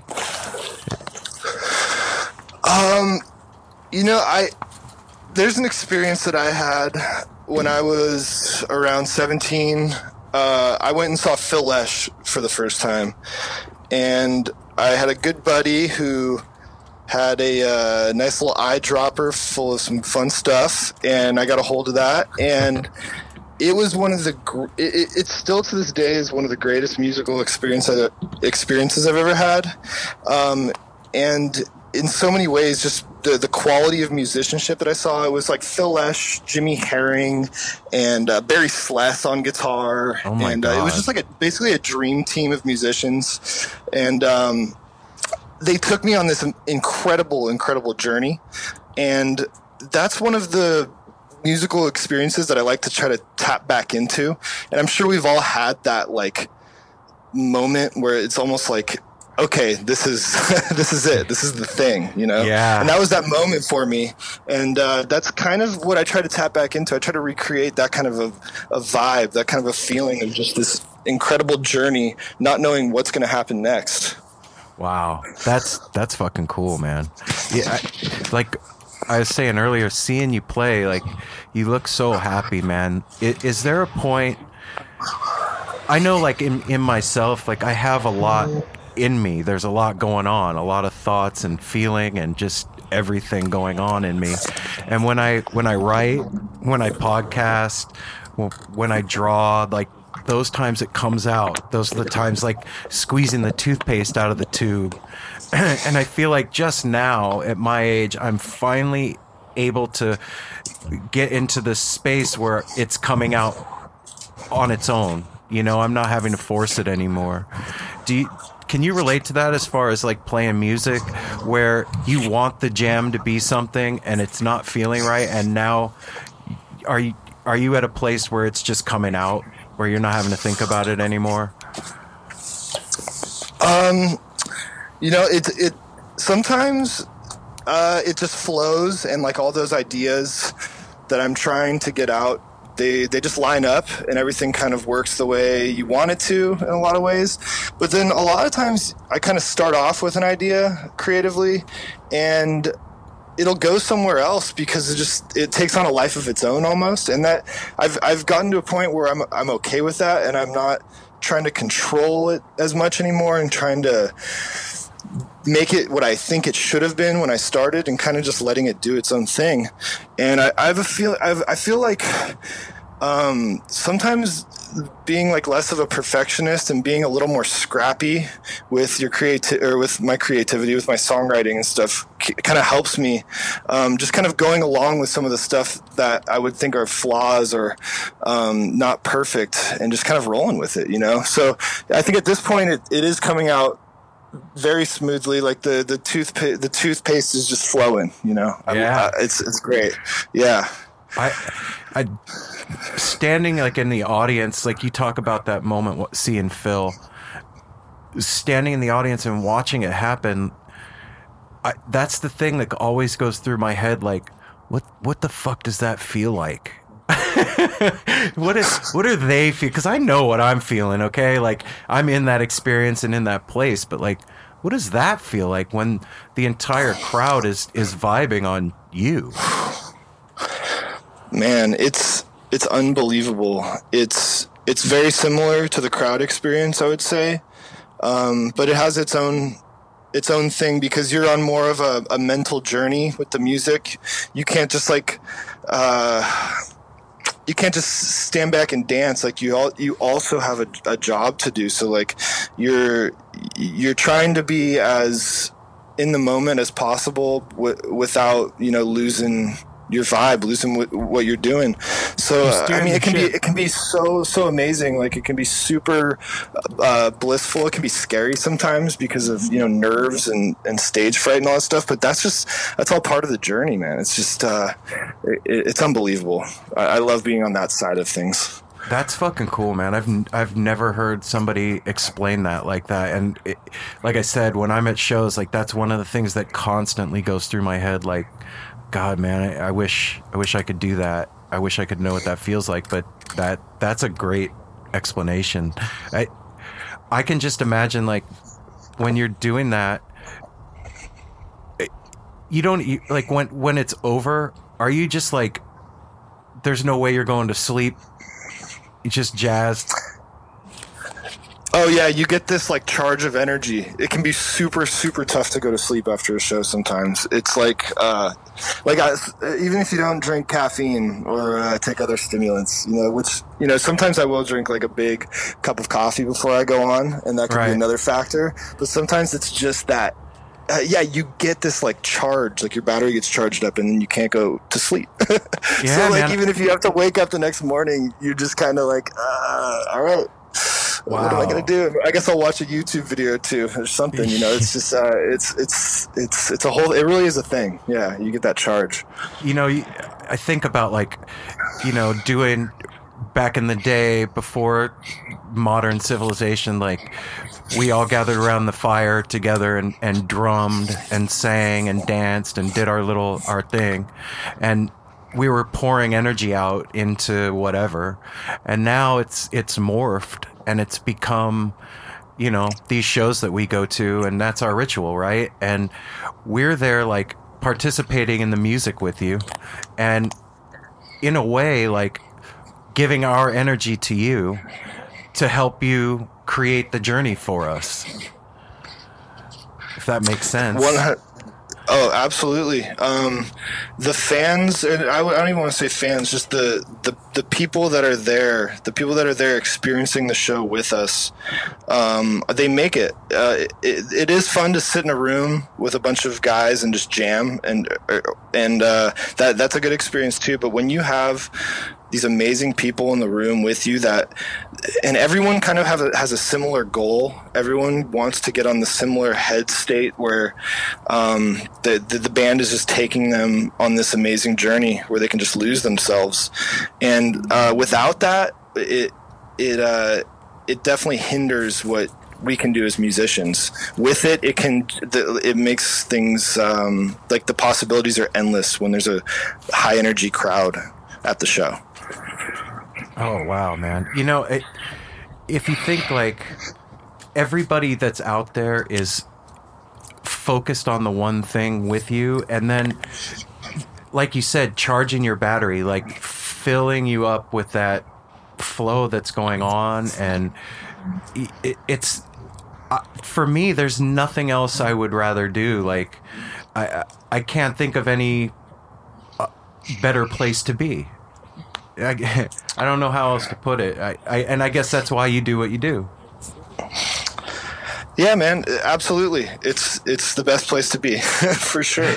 You know, there's an experience that I had when I was around 17. I went and saw Phil Lesh for the first time, and I had a good buddy who had a nice little eyedropper full of some fun stuff, and I got a hold of that, and it was one of the it's still to this day is one of the greatest musical experiences I've ever had, and in so many ways, just the quality of musicianship that I saw. It was like Phil Lesh, Jimmy Herring, and Barry Sless on guitar. Oh my and God. It was just basically a dream team of musicians. And they took me on this incredible journey. And that's one of the musical experiences that I like to try to tap back into. And I'm sure we've all had that, like, moment where it's almost like, okay, this is it. This is the thing, you know? Yeah. And that was that moment for me. And that's kind of what I try to tap back into. I try to recreate that kind of a vibe, that kind of a feeling of just this incredible journey, not knowing what's going to happen next. Wow, that's fucking cool, man. Yeah, like I was saying earlier, seeing you play, like you look so happy, man. Is there a point? I know, like in myself, like I have a lot in me. There's a lot going on, a lot of thoughts and feeling, and just everything going on in me. And when I write, when I podcast, when I draw, like those times it comes out. Those are the times like squeezing the toothpaste out of the tube. And I feel like just now at my age, I'm finally able to get into this space where it's coming out on its own. You know, I'm not having to force it anymore. Can you relate to that as far as like playing music where you want the jam to be something and it's not feeling right, and now are you at a place where it's just coming out, where you're not having to think about it anymore? You know, it sometimes it just flows, and like all those ideas that I'm trying to get out, they just line up, and everything kind of works the way you want it to in a lot of ways. But then a lot of times I kind of start off with an idea creatively, and it'll go somewhere else because it takes on a life of its own almost. And that I've gotten to a point where I'm okay with that, and I'm not trying to control it as much anymore and trying to make it what I think it should have been when I started, and kind of just letting it do its own thing. And I feel like sometimes being like less of a perfectionist and being a little more scrappy with your with my creativity, with my songwriting and stuff, kind of helps me. Just kind of going along with some of the stuff that I would think are flaws or not perfect, and just kind of rolling with it, you know? So I think at this point it is coming out very smoothly. Like the toothpaste is just flowing, you know? Yeah. It's great. Yeah. I standing like in the audience, like you talk about that moment, seeing Phil standing in the audience and watching it happen. That's the thing that always goes through my head. Like, what the fuck does that feel like? What are they feel? Because I know what I'm feeling. Okay, like I'm in that experience and in that place. But like, what does that feel like when the entire crowd is vibing on you? Man, it's unbelievable. It's very similar to the crowd experience, I would say, but it has its own thing, because you're on more of a mental journey with the music. You can't just like you can't just stand back and dance. Like you also have a job to do. So like you're trying to be as in the moment as possible without, you know, losing your vibe, losing what you're doing. So I mean, it can be so amazing. Like it can be super blissful. It can be scary sometimes because of, you know, nerves and stage fright and all that stuff. But that's all part of the journey, man. It's just it's unbelievable. I love being on that side of things. That's fucking cool, man. I've never heard somebody explain that like that. And like I said, when I'm at shows, like that's one of the things that constantly goes through my head. Like, God, man, I wish I could do that. I wish I could know what that feels like. But that's a great explanation. I can just imagine, like, when you're doing that, like when it's over, are you just like, there's no way you're going to sleep? You're just jazzed. Oh yeah, you get this like charge of energy. It can be super tough to go to sleep after a show sometimes. It's like even if you don't drink caffeine or take other stimulants, you know, which, you know, sometimes I will drink like a big cup of coffee before I go on, and that could be another factor. But sometimes it's just that. You get this like charge, like your battery gets charged up, and then you can't go to sleep. Yeah, so like, man. even if you have to wake up the next morning, you're just kind of like, all right. Wow. What am I going to do? I guess I'll watch a YouTube video too or something, you know. It's just it's a whole, it really is a thing. Yeah, you get that charge. You know, I think about, like, you know, doing back in the day before modern civilization, like we all gathered around the fire together and drummed and sang and danced and did our thing, and we were pouring energy out into whatever. And now it's morphed and it's become, you know, these shows that we go to, and that's our ritual, right? And we're there like participating in the music with you, and in a way like giving our energy to you to help you create the journey for us, if that makes sense. Oh, absolutely. The fans, and I don't even want to say fans, just the people that are there, the people that are there experiencing the show with us, they make it. It is fun to sit in a room with a bunch of guys and just jam, and that's a good experience too. But when you have these amazing people in the room with you, and everyone kind of has a similar goal. Everyone wants to get on the similar head state where the band is just taking them on this amazing journey where they can just lose themselves. And without that, it definitely hinders what we can do as musicians. With it, it makes things like the possibilities are endless when there's a high energy crowd at the show. Oh, wow, man. You know, if you think like everybody that's out there is focused on the one thing with you, and then, like you said, charging your battery, like filling you up with that flow that's going on, and it's for me, there's nothing else I would rather do. Like, I can't think of any better place to be. I don't know how else to put it. And I guess that's why you do what you do. Yeah, man, absolutely. It's the best place to be for sure.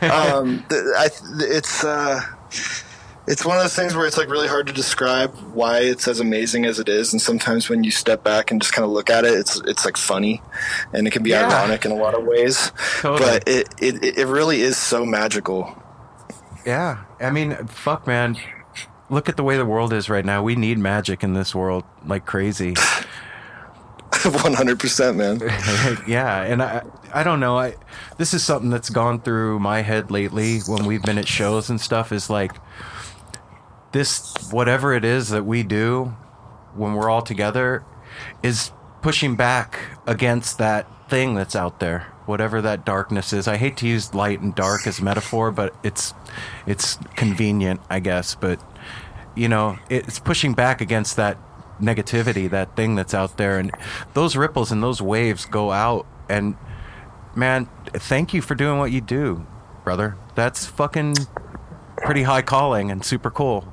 It's one of those things where it's like really hard to describe why it's as amazing as it is. And sometimes when you step back and just kind of look at it, it's like funny, and it can be ironic in a lot of ways. Totally. But it really is so magical. Yeah. I mean, fuck, man. Look at the way the world is right now. We need magic in this world like crazy. 100%, man. Yeah, and I don't know. This is something that's gone through my head lately when we've been at shows and stuff, is like this, whatever it is that we do when we're all together, is pushing back against that thing that's out there, whatever that darkness is. I hate to use light and dark as metaphor, but it's convenient, I guess. But, you know, it's pushing back against that negativity, that thing that's out there, and those ripples and those waves go out. And man, thank you for doing what you do, brother. That's fucking pretty high calling and super cool.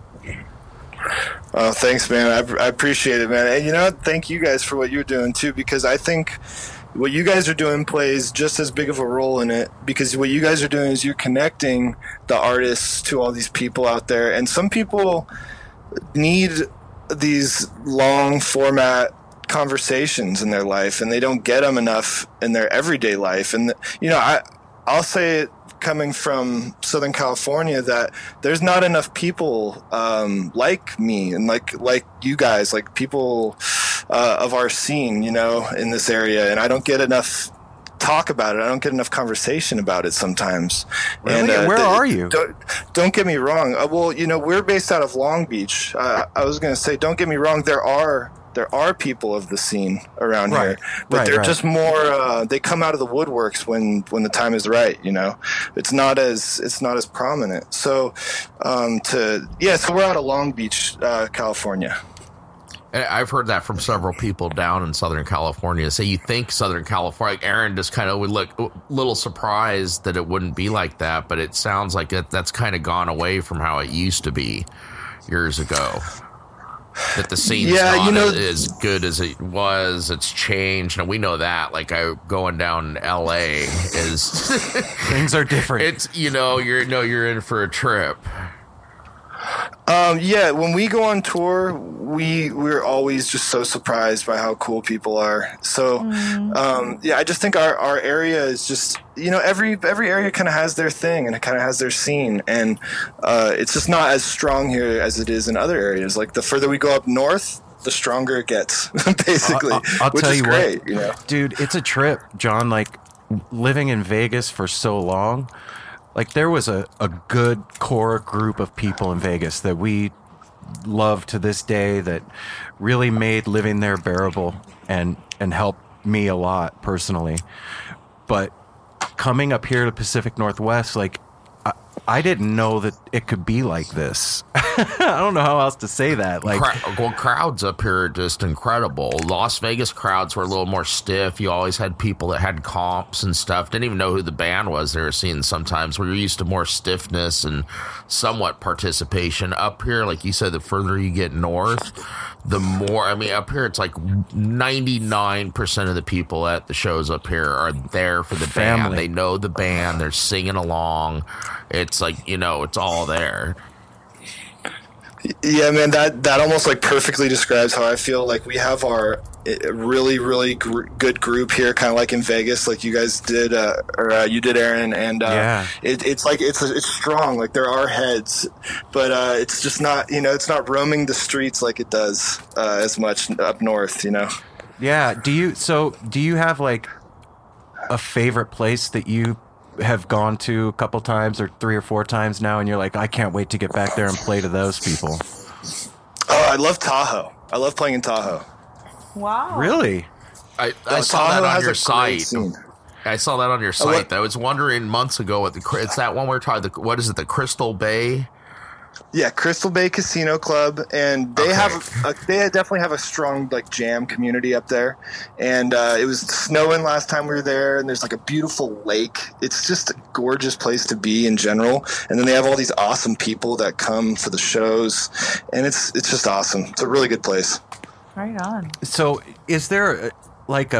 Oh, thanks, man. I appreciate it, man. And you know, thank you guys for what you're doing too, because I think what you guys are doing plays just as big of a role in it, because what you guys are doing is you're connecting the artists to all these people out there, and some people need these long format conversations in their life, and they don't get them enough in their everyday life. And you know, I'll say it coming from Southern California, that there's not enough people like me and like you guys, like people of our scene, you know, in this area, and I don't get enough talk about it. I don't get enough conversation about it sometimes. Really? And where are you? Don't get me wrong. Well, you know, we're based out of Long Beach. I was going to say, don't get me wrong. There are people of the scene around here, but they're just more. They come out of the woodworks when the time is right. You know, it's not as prominent. So, so we're out of Long Beach, California. I've heard that from several people down in Southern California. Say you think Southern California, like Aaron just kind of would look a little surprised that it wouldn't be like that, but it sounds like that's kind of gone away from how it used to be years ago. That the scene's not as good as it was. It's changed, and we know that. Like going down in LA is things are different. It's you're in for a trip. When we go on tour, we're always just so surprised by how cool people are. So, I just think our area is just, you know, every area kind of has their thing and it kind of has their scene, and it's just not as strong here as it is in other areas. Like the further we go up north, the stronger it gets, basically. I'll which tell is you great, what, you know? Dude, it's a trip, John. Like living in Vegas for so long. Like there was a good core group of people in Vegas that we love to this day that really made living there bearable and helped me a lot personally. But coming up here to Pacific Northwest, like, I didn't know that it could be like this. I don't know how else to say that. Like, crowds up here are just incredible. Las Vegas crowds were a little more stiff. You always had people that had comps and stuff. Didn't even know who the band was they were seeing sometimes. We were used to more stiffness and somewhat participation. Up here, like you said, the further you get north, the more. I mean, up here, it's like 99% of the people at the shows up here are there for the band. They know the band. They're singing along. It's like, you know, it's all there. Yeah, man, that almost like perfectly describes how I feel. Like we have our really good group here, kind of like in Vegas, like you guys did, or you did, Aaron, and it's like it's strong. Like there are heads, but it's just not, you know, it's not roaming the streets like it does as much up north, you know. Yeah. Do you have like a favorite place that you have gone to a couple times or 3 or 4 times now, and you're like, I can't wait to get back there and play to those people? Oh, I love Tahoe. I love playing in Tahoe. Wow. Really? I saw that on your site. Scene. I saw that on your site. I was wondering months ago what it's that one we're talking. What is it? The Crystal Bay. Yeah, Crystal Bay Casino Club, and they they definitely have a strong like jam community up there. And it was snowing last time we were there, and there's like a beautiful lake. It's just a gorgeous place to be in general. And then they have all these awesome people that come for the shows, and it's just awesome. It's a really good place. Right on. So, is there like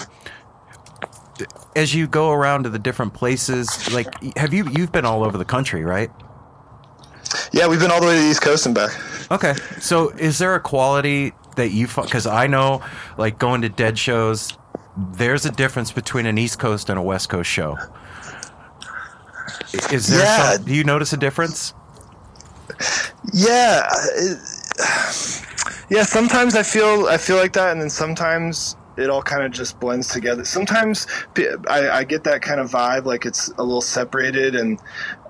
as you go around to the different places, like you've been all over the country, right? Yeah, we've been all the way to the East Coast and back. Okay. So is there a quality that you... Because I know, like, going to Dead shows, there's a difference between an East Coast and a West Coast show. Is there do you notice a difference? Yeah. Yeah, sometimes I feel like that, and then sometimes it all kind of just blends together. Sometimes I get that kind of vibe, like it's a little separated, and...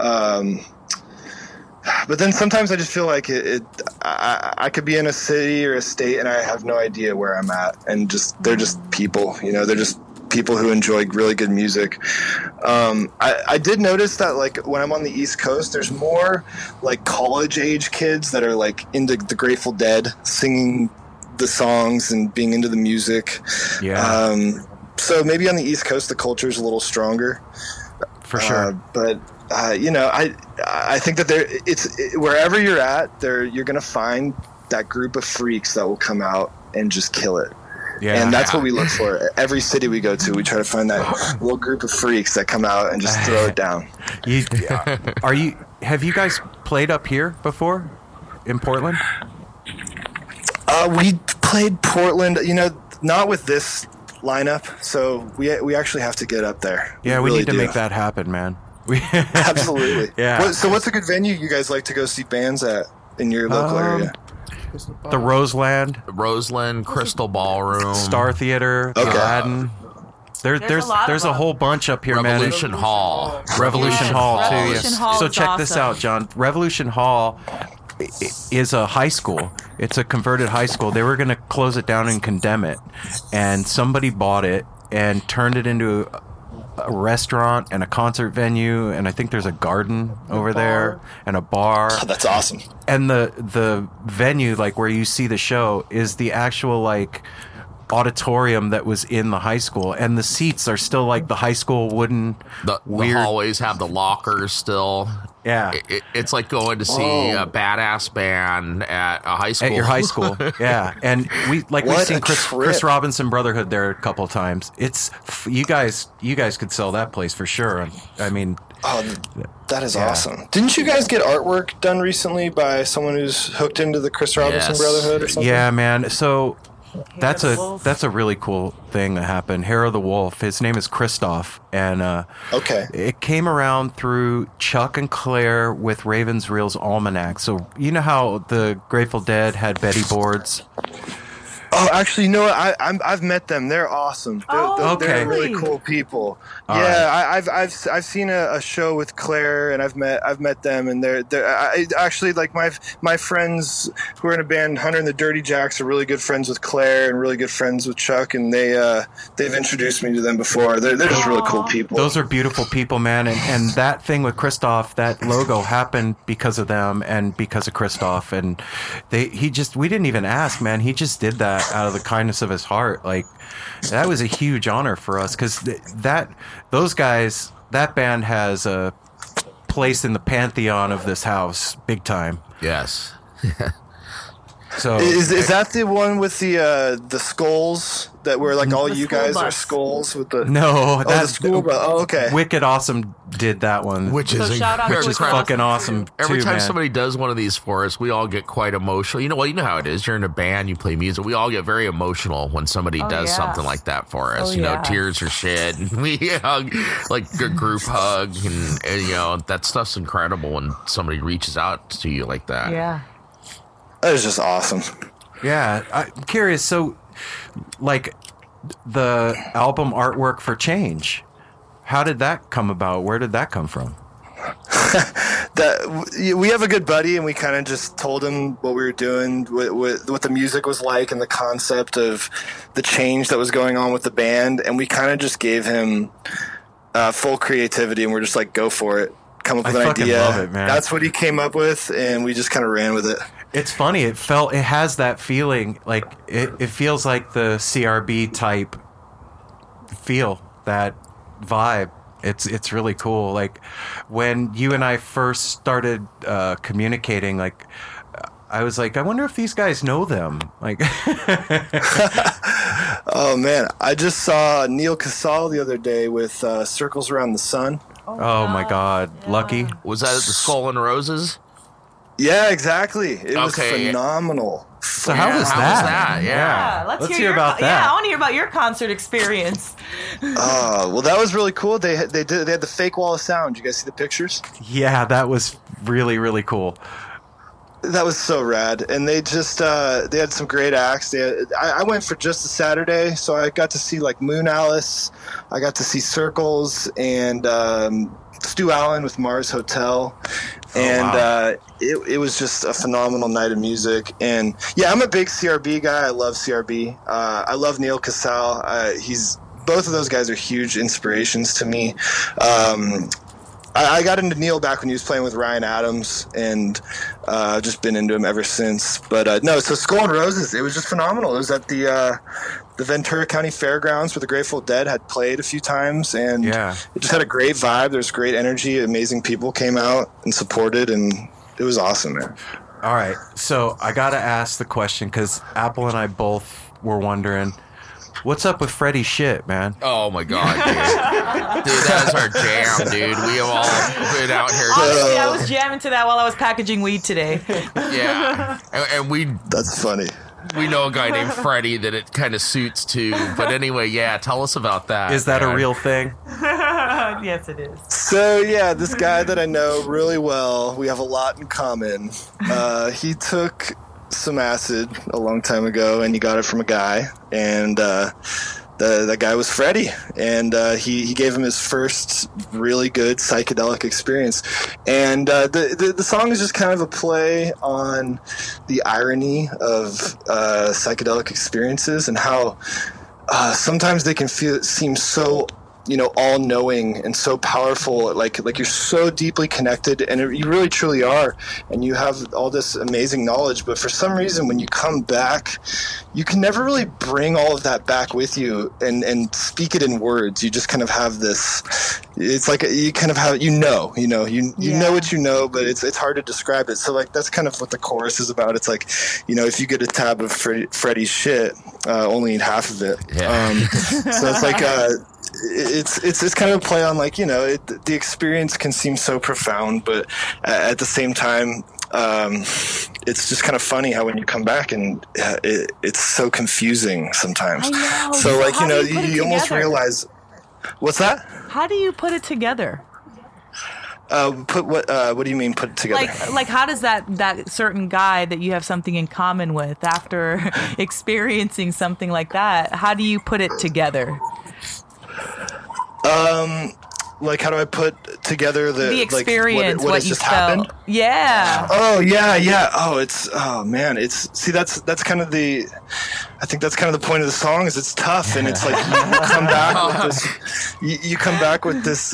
but then sometimes I just feel like I could be in a city or a state and I have no idea where I'm at, and they're just people, you know, they're just people who enjoy really good music. I did notice that like when I'm on the East Coast, there's more like college age kids that are like into the Grateful Dead, singing the songs and being into the music. Yeah. So maybe on the East Coast the culture is a little stronger. For sure. But you know, I think that wherever you're at, you're going to find that group of freaks that will come out and just kill it. Yeah. And that's what we look for. Every city we go to, we try to find that little group of freaks that come out and just throw it down. Have you guys played up here before in Portland? We played Portland, you know, not with this lineup. So we actually have to get up there. Yeah, we need to make that happen, man. Absolutely. Yeah. So what's a good venue you guys like to go see bands at in your local area? The Roseland, Crystal Ballroom, Star Theater, the Aladdin. There's a whole bunch up here, Revolution man. Hall. Revolution Hall too. Revolution Yes. Hall So is check this awesome. out, John. Revolution Hall is a high school. It's a converted high school. They were going to close it down and condemn it, and somebody bought it and turned it into a restaurant and a concert venue, and I think there's a garden over there and a bar. Oh, that's awesome. And the venue, like where you see the show, is the actual like auditorium that was in the high school, and the seats are still like the high school wooden. The hallways have the lockers still. Yeah, it's like going to see a badass band at a high school. At your high school, yeah. And we've seen Chris Robinson Brotherhood there a couple of times. It's you guys could sell that place for sure. I mean, that is awesome. Didn't you guys get artwork done recently by someone who's hooked into the Chris Robinson Brotherhood or something? Yeah, man. So that's a really cool thing that happened. Hair of the Wolf. His name is Christoph, and it came around through Chuck and Claire with Raven's Reels Almanac. So you know how the Grateful Dead had Betty boards. Oh, actually, you know what? I've met them. They're awesome. They're really cool people. I've seen a show with Claire, and I've met them, and they're actually like my friends who are in a band, Hunter and the Dirty Jacks, are really good friends with Claire and really good friends with Chuck, and they've introduced me to them before. They're just really cool people. Those are beautiful people, man, and that thing with Christoph, that logo happened because of them and because of Christoph, and we didn't even ask, man. He just did that out of the kindness of his heart. Like, that was a huge honor for us, because those guys, that band has a place in the pantheon of this house, big time. Yes. So is that the one with the skulls that were like all The you school guys are bus. skulls with the the school bus? Oh, okay. Wicked Awesome did that one, Which is shout out to which is Wicked fucking Awesome. awesome. Every too, time man. somebody does one of these for us, we all get quite emotional. You know how it is. You're in a band, you play music. We all get very emotional when somebody does yeah. something like that for us. Oh, You know, yeah. tears are shed. We hug, like a group hug, and you know that stuff's incredible when somebody reaches out to you like that. Yeah. That is just awesome. Yeah, I'm curious. So, like, the album artwork for Change, how did that come about? Where did that come from? We have a good buddy, and we kind of just told him what we were doing, what the music was like, and the concept of the change that was going on with the band, and we kind of just gave him full creativity, and we're just like, go for it, come up with an fucking idea. love it, man. That's what he came up with, and we just kind of ran with it. It's funny. It has that feeling. Like, it feels like the CRB type feel, that vibe. It's really cool. Like, when you and I first started communicating, like, I was like, I wonder if these guys know them. Like, Oh man, I just saw Neil Casal the other day with Circles Around the Sun. oh my God, Lucky. Was that at the Skull and Roses? Yeah, exactly. It was Okay. phenomenal. So how was How that? was that? Yeah. Let's Let's hear hear your about that. Yeah, I want to hear about your concert experience. Well, that was really cool. They had the fake wall of sound. You guys see the pictures? Yeah, that was really, really cool. That was so rad. And they just they had some great acts. I went for just a Saturday, so I got to see like Moon Alice. I got to see Circles and Stu Allen with Mars Hotel. And wow. It was just a phenomenal night of music. And yeah, I'm a big CRB guy. I love CRB. I love Neil Casal. Both of those guys are huge inspirations to me. I got into Neil back when he was playing with Ryan Adams, and I've just been into him ever since. But no, so Skull and Roses, it was just phenomenal. It was at the Ventura County Fairgrounds where the Grateful Dead had played a few times, and Yeah. it just had a great vibe. There's great energy. Amazing people came out and supported, and it was awesome, man. All right, so I gotta ask the question, because Apple and I both were wondering, what's up with Freddie's shit, man? Oh my God, dude. Dude, that's our jam, dude. We have all been out here. Honestly, I was jamming to that while I was packaging weed today. Yeah. And we That's funny. know a guy named Freddie that it kind of suits to. But anyway, yeah, tell us about that. Is that a man. real thing? Yes, it is. So yeah, this guy that I know really well, we have a lot in common. He took some acid a long time ago, and he got it from a guy, and the guy was Freddie, and he gave him his first really good psychedelic experience. And the song is just kind of a play on the irony of psychedelic experiences and how sometimes they can seem so, all-knowing and so powerful, like you're so deeply connected, and you really truly are, and you have all this amazing knowledge, but for some reason when you come back, you can never really bring all of that back with you and speak it in words. You just kind of have this, it's like you kind of have, you know what you know, but it's hard to describe it. So like that's kind of what the chorus is about. It's like, if you get a tab of Freddie's shit, only eat half of it. Yeah. So it's like it's kind of a play on, like, the experience can seem so profound, but at the same time, it's just kind of funny how when you come back and it's so confusing sometimes. I know. So like, How do you put it you almost together? realize, what's that? How do you put it together? Put what? What do you mean? Put together? Like how does that certain guy that you have something in common with after experiencing something like that? How do you put it together? Like, how do I put together the experience? Like, what has you just felt? happened? Yeah. Oh yeah. Oh man, that's kind of the. I think that's kind of the point of the song is it's tough and it's like you come back with this. You come back with this.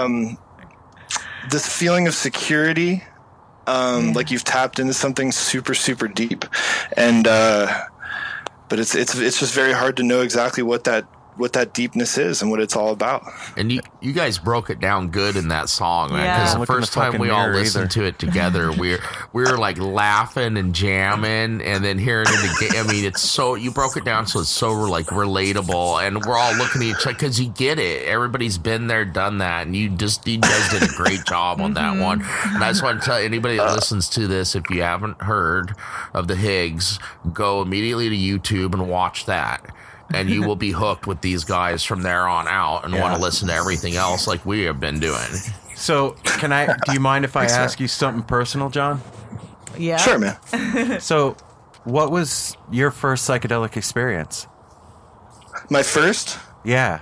This feeling of security, like you've tapped into something super, super deep, and but it's just very hard to know exactly what that deepness is and what it's all about. And you guys broke it down good in that song, man. Yeah. Because Don't the look in first the time fucking we all mirror listened to it together, we were like laughing and jamming, and then hearing it again. I mean, it's so you broke it down so it's so like relatable, and we're all looking at each other because you get it. Everybody's been there, done that, and you guys did a great job on that one. And I just want to tell anybody that listens to this, if you haven't heard of the Higgs, go immediately to YouTube and watch that. And you will be hooked with these guys from there on out and want to listen to everything else like we have been doing. So, do you mind if I ask you something personal, John? Yeah. Sure, man. So, what was your first psychedelic experience? My first? Yeah.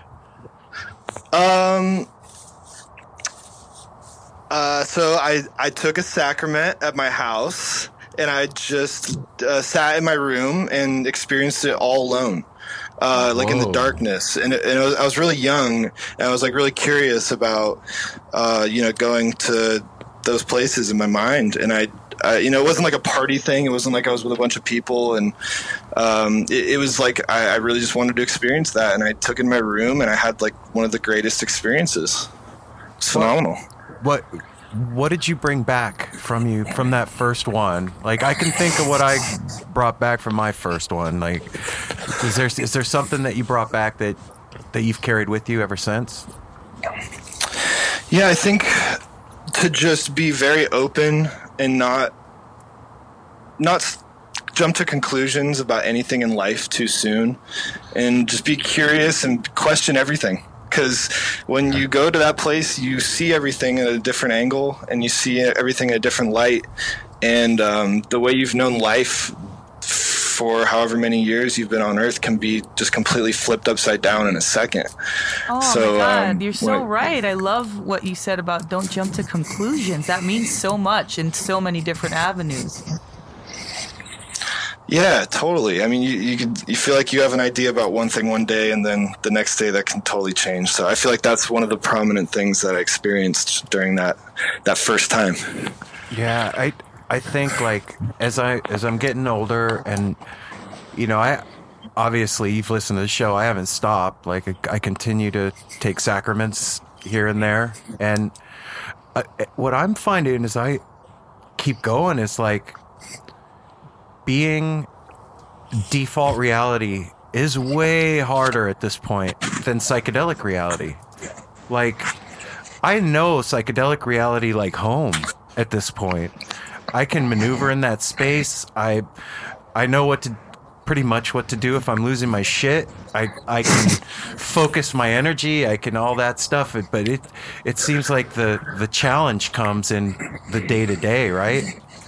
So I took a sacrament at my house, and I just sat in my room and experienced it all alone. Like in the darkness, and I was really young, and I was like really curious about, going to those places in my mind, and I it wasn't like a party thing. It wasn't like I was with a bunch of people, and it was like I really just wanted to experience that, and I took it in my room, and I had like one of the greatest experiences. It's phenomenal. What did you bring back from that first one? Like, I can think of what I brought back from my first one. Like, is there something that you brought back that you've carried with you ever since? Yeah, I think to just be very open and not jump to conclusions about anything in life too soon, and just be curious and question everything. Because when you go to that place, you see everything at a different angle, and you see everything in a different light. And the way you've known life for however many years you've been on Earth can be just completely flipped upside down in a second. Oh, my God. You're so right. I love what you said about don't jump to conclusions. That means so much in so many different avenues. Yeah, totally. I mean, you feel like you have an idea about one thing one day, and then the next day that can totally change. So I feel like that's one of the prominent things that I experienced during that first time. Yeah, I think like as I'm getting older, and I obviously you've listened to the show. I haven't stopped. Like I continue to take sacraments here and there, and what I'm finding as I keep going is like, being default reality is way harder at this point than psychedelic reality. Like, I know psychedelic reality like home at this point. I can maneuver in that space. I know pretty much what to do if I'm losing my shit. I can focus my energy. I can all that stuff. But it seems like the challenge comes in the day to day, right?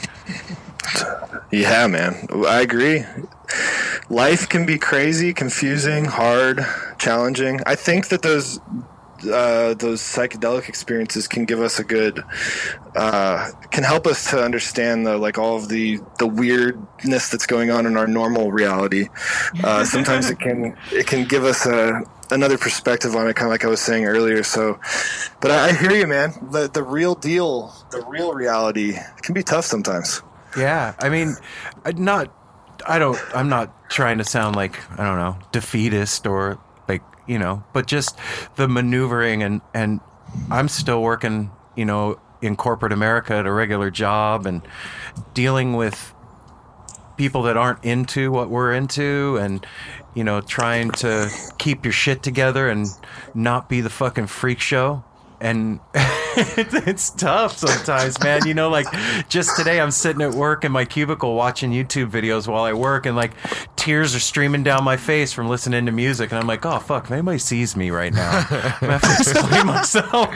Yeah, man. I agree. Life can be crazy, confusing, hard, challenging. I think that those psychedelic experiences can give us a good, can help us to understand all of the weirdness that's going on in our normal reality. Sometimes it can give us another perspective on it, kind of like I was saying earlier. So, but I hear you, man. The real deal, the real reality can be tough sometimes. Yeah, I mean, I'm not trying to sound like, I don't know, defeatist or like, but just the maneuvering and I'm still working, in corporate America at a regular job and dealing with people that aren't into what we're into, and, trying to keep your shit together and not be the fucking freak show. And It's tough sometimes, man. You know, like just today I'm sitting at work in my cubicle watching YouTube videos while I work, and like tears are streaming down my face from listening to music, and I'm like, oh fuck, if anybody sees me right now, I'm gonna have to explain myself.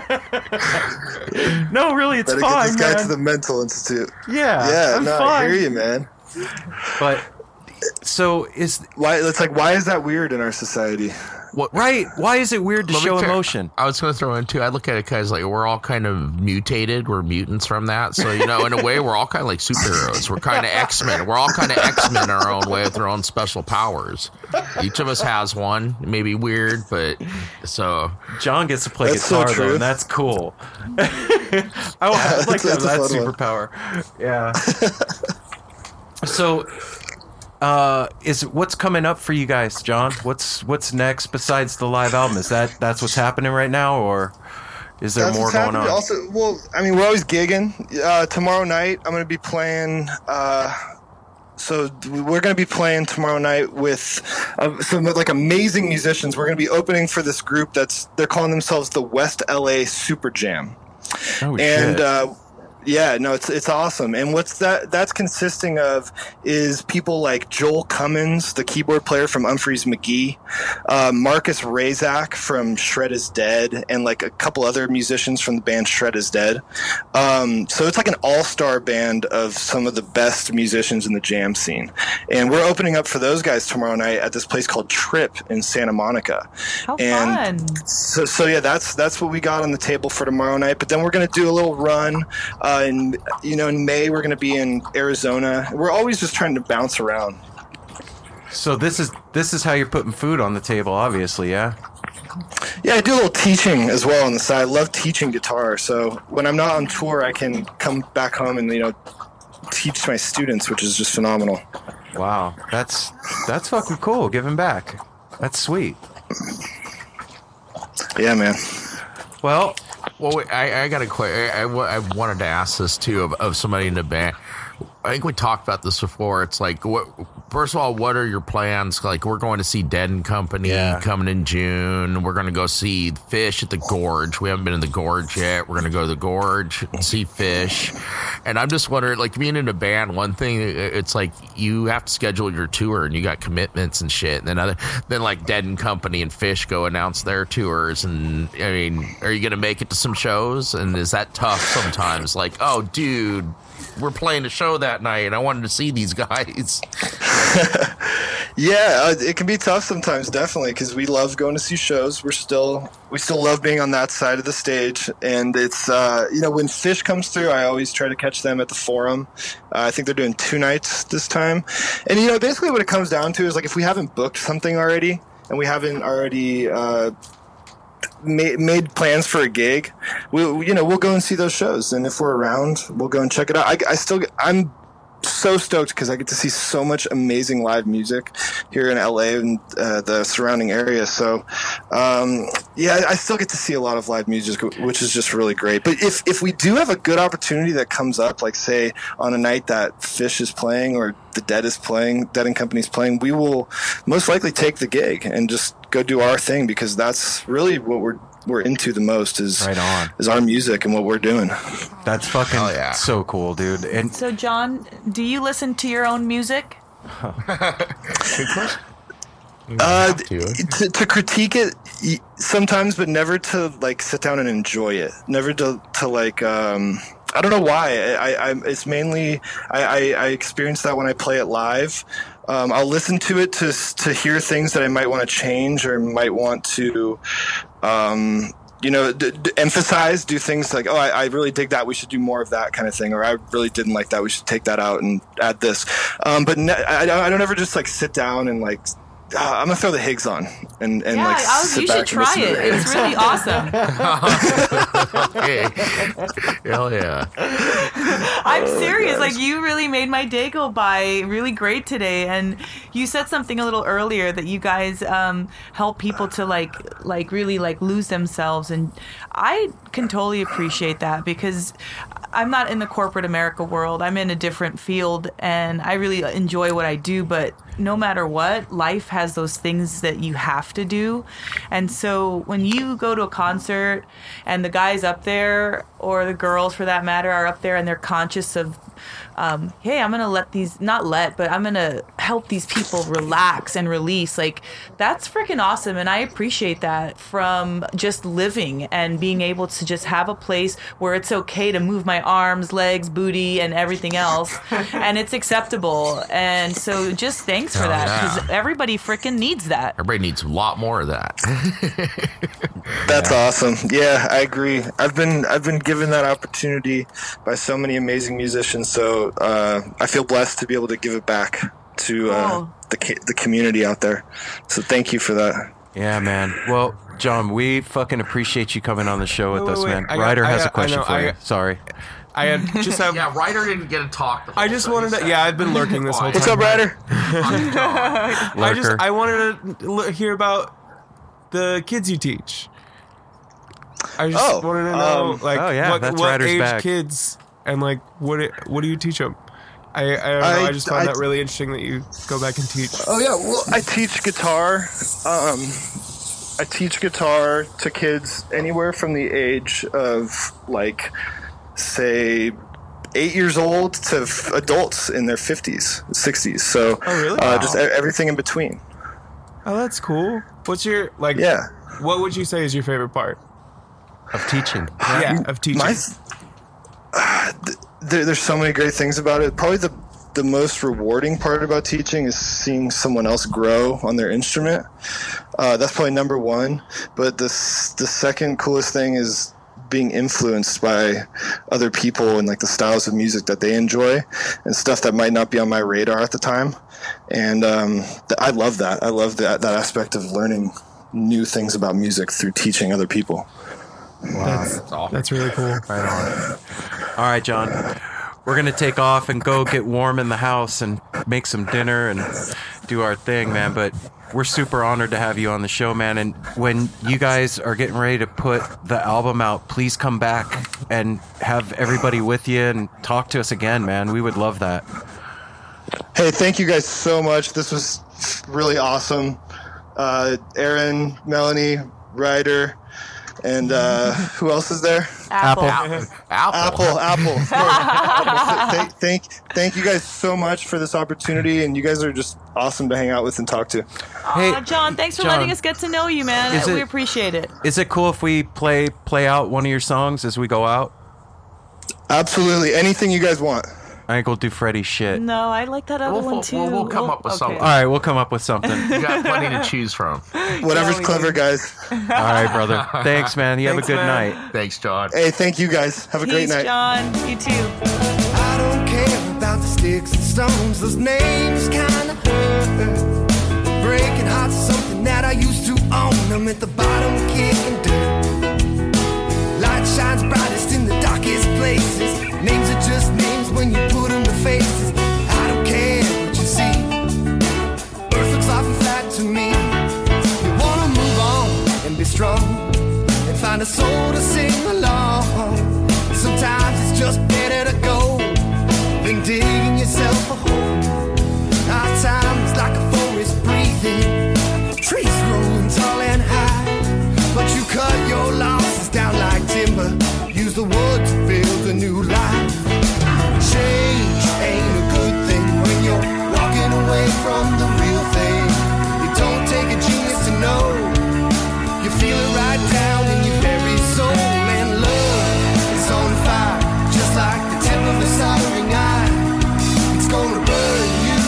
No, really, it's Better fine, get this guy man. to the mental institute. Yeah, I'm no, fine. I hear you, man. But so is Why? It's like, why is that weird in our society? right? Why is it weird to Let me show tell- emotion? I was going to throw in too. I look at it because like we're all kind of mutated. We're mutants from that. So in a way, we're all kind of like superheroes. We're kind of X-Men. We're all kind of X-Men in our own way with our own special powers. Each of us has one. It may be weird, but so John gets to play That's so guitar though, true. and that's cool. I'd like to have That's a that fun one. superpower. Yeah. So, is what's coming up for you guys, John? What's next besides the live album? Is that's what's happening right now, or is there That's more what's going happening. on? Also, well, I mean, we're always gigging. Tomorrow night, I'm going to be playing. So we're going to be playing tomorrow night with some like amazing musicians. We're going to be opening for this group they're calling themselves the West LA Super Jam. Oh, And shit. yeah, no, it's awesome. And what's that's consisting of is people like Joel Cummins, the keyboard player from Humphreys McGee, Marcus Razak from Shred Is Dead, and like a couple other musicians from the band Shred Is Dead. So it's like an all-star band of some of the best musicians in the jam scene. And we're opening up for those guys tomorrow night at this place called Trip in Santa Monica. How And fun. So yeah, that's what we got on the table for tomorrow night. But then we're gonna do a little run. In May we're gonna be in Arizona. We're always just trying to bounce around. So this is how you're putting food on the table, obviously, yeah. Yeah, I do a little teaching as well on the side. I love teaching guitar. So when I'm not on tour, I can come back home and teach my students, which is just phenomenal. Wow, that's fucking cool. Giving back. That's sweet. Yeah, man. Well, wait, I got a question. I wanted to ask this too of somebody in the band. I think we talked about this before. It's like, first of all, what are your plans? Like, we're going to see Dead and Company coming in June. We're going to go see Fish at the Gorge. We haven't been in the Gorge yet. We're going to go to the Gorge and see Fish. And I'm just wondering, like, being in a band, one thing, it's like you have to schedule your tour and you got commitments and shit. And then like Dead and Company and Fish go announce their tours. And I mean, are you going to make it to some shows? And is that tough sometimes? Like, oh, dude, we're playing a show that night. I wanted to see these guys. Yeah, it can be tough sometimes, definitely, because we love going to see shows. We still love being on that side of the stage, and it's when Fish comes through, I always try to catch them at the Forum. I think they're doing 2 nights this time, and basically what it comes down to is like if we haven't booked something already and we haven't already made plans for a gig, we'll go and see those shows, and if we're around, we'll go and check it out. I'm so stoked because I get to see so much amazing live music here in LA and the surrounding area. So, I still get to see a lot of live music, which is just really great. But if we do have a good opportunity that comes up, like say on a night that Fish is playing or the Dead and Company's playing, we will most likely take the gig and just go do our thing, because that's really what we're into the most is right on. Is our music and what we're doing. That's fucking so cool, dude. And So, John, do you listen to your own music? Good question. To critique it sometimes, but never to like sit down and enjoy it. Never to like. I don't know why. It's mainly I experience that when I play it live. I'll listen to it to hear things that I might want to change or might want to. Emphasize, do things like, oh, I really dig that, we should do more of that kind of thing, or I really didn't like that, we should take that out and add this. But I don't ever just like sit down and like, I'm gonna throw the Higgs on and like sit you back should and try listen to it. It's really awesome. Okay. Hell yeah. I'm serious. Like, you really made my day go by really great today. And you said something a little earlier that you guys help people to like really like lose themselves, and I can totally appreciate that, because I'm not in the corporate America world. I'm in a different field, and I really enjoy what I do. But no matter what, life has those things that you have have to do. And so when you go to a concert and the guys up there, or the girls for that matter, are up there and they're conscious of, hey, I'm gonna I'm gonna help these people relax and release. Like, that's freaking awesome, and I appreciate that from just living and being able to just have a place where it's okay to move my arms, legs, booty, and everything else, and it's acceptable. And so, just thanks for that, because everybody freaking needs that. Everybody needs a lot more of that. That's awesome. Yeah, I agree. I've been given that opportunity by so many amazing musicians. So I feel blessed to be able to give it back to the community out there. So thank you for that. Yeah, man. Well, John, we fucking appreciate you coming on the show with us, man. Ryder has a question for you. Sorry. Yeah, Ryder didn't get a talk. I just wanted to. Yeah, I've been lurking this whole time. What's up, Ryder? I wanted to hear about the kids you teach. I just wanted to know, what age back. Kids, and like what do you teach them? I don't know. I just found that really interesting that you go back and teach. Oh yeah, well, I teach guitar. I teach guitar to kids anywhere from the age of, like, say, 8 years old to adults in their 50s, 60s. So, really? Just everything in between. Oh, that's cool. What's your what would you say is your favorite part of teaching? Yeah, of teaching. There's so many great things about it. Probably the most rewarding part about teaching is seeing someone else grow on their instrument. That's probably number one. But the second coolest thing is being influenced by other people and like the styles of music that they enjoy and stuff that might not be on my radar at the time. And I love that. I love that aspect of learning new things about music through teaching other people. Wow, that's really cool. Right on. All right, John. We're going to take off and go get warm in the house and make some dinner and do our thing, man. But we're super honored to have you on the show, man. And when you guys are getting ready to put the album out, please come back and have everybody with you and talk to us again, man. We would love that. Hey, thank you guys so much. This was really awesome. Aaron, Melanie, Ryder, and who else is there? Apple. Thank you guys so much for this opportunity, and you guys are just awesome to hang out with and talk to. Hey, John, thanks for letting us get to know you, man. We appreciate it. Is it cool if we play out one of your songs as we go out? Absolutely. Anything you guys want. I think we'll do Freddie's shit. No, I like that other one too. We'll come up with something. All right, we'll come up with something. You got plenty to choose from. Whatever's clever, guys. All right, brother. Thanks, man. You have a good night. Thanks, John. Hey, thank you guys. Have a great night. John. You too. I don't care about the sticks and stones. Those names kind of hurt. Breaking hearts is something that I used to own. I'm at the bottom, kicking dirt. Light shines brightest in the darkest places. Names are just names when you put them to faces. I don't care what you see. Earth looks awful flat to me. You wanna move on and be strong and find a soul to sing along. Sometimes it's just better to go than digging yourself a hole. Our time is like a forest breathing, trees growing tall and high. But you cut your losses down like timber. Use the wood to build a new life. Change ain't a good thing when you're walking away from the real thing. It don't take a genius to know. You feel it right down in your very soul. And love is on fire, just like the tip of a soldering iron. It's gonna burn you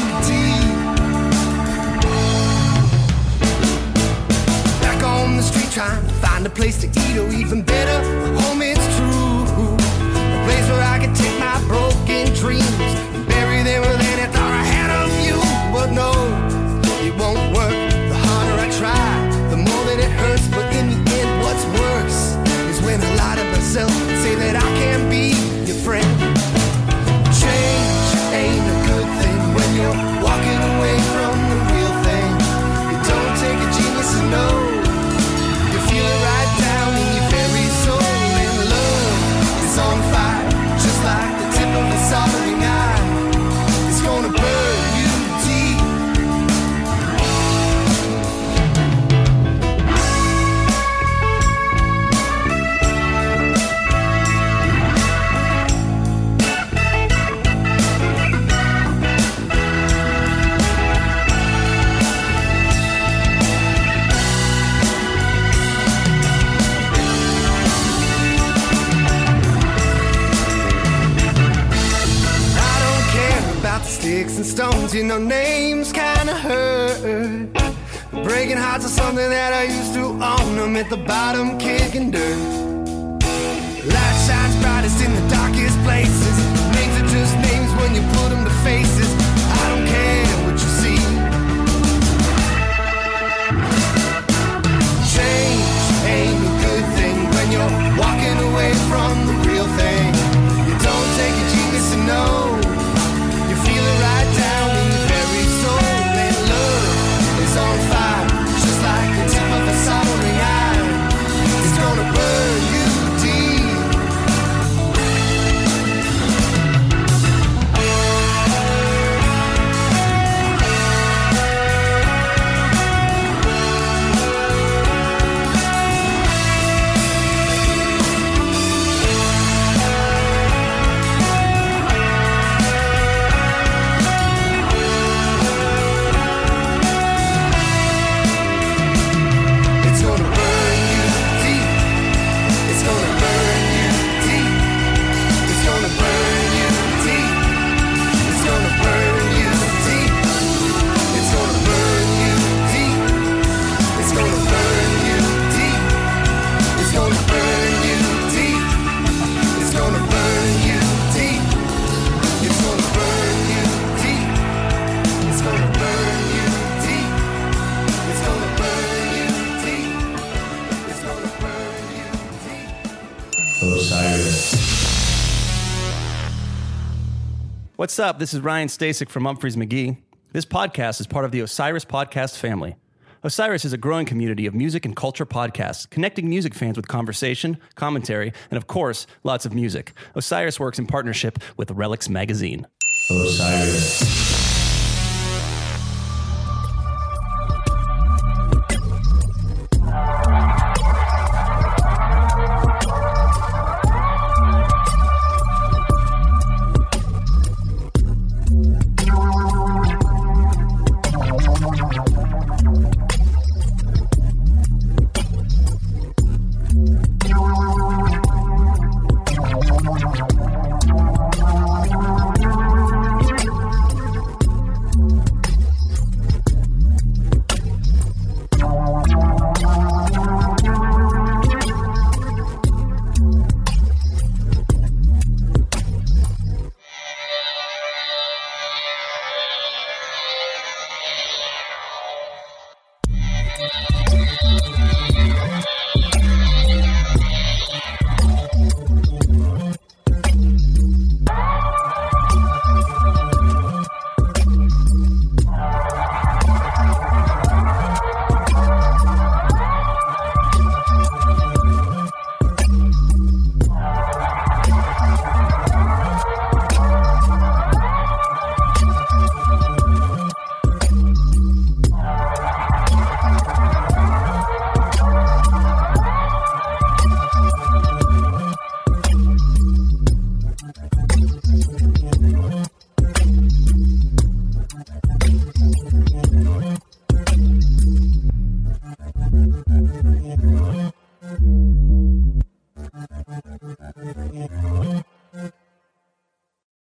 deep. Back on the street trying to find a place to eat, or even better, home it's true. A place where I can take my broken dreams and bury them where then I thought I had of you. But no, it won't work. The harder I try, the more that it hurts. But in the end, what's worse is when I lie to myself and say that I can't be your friend. Change ain't a good thing when you're walking away from the real thing. It don't take a genius to know. You feel it right down in your very soul. And love is on fire, just like the tip of a soldering iron. It's stones, you know names kinda hurt. Breaking hearts are something that I used to own. I'm at the bottom kicking dirt. Light shines brightest in the darkest places. Names are just names when you put them to faces. I don't care what you see. Change ain't a good thing when you're walking away from the real thing. You don't take a genius to know. You feel it right down in your very soul. And love is on fire, just like the tip of a soldering iron. It's gonna burn you deep. What's up? This is Ryan Stasek from Humphreys McGee. This podcast is part of the Osiris Podcast family. Osiris is a growing community of music and culture podcasts, connecting music fans with conversation, commentary, and of course, lots of music. Osiris works in partnership with Relics Magazine. Osiris.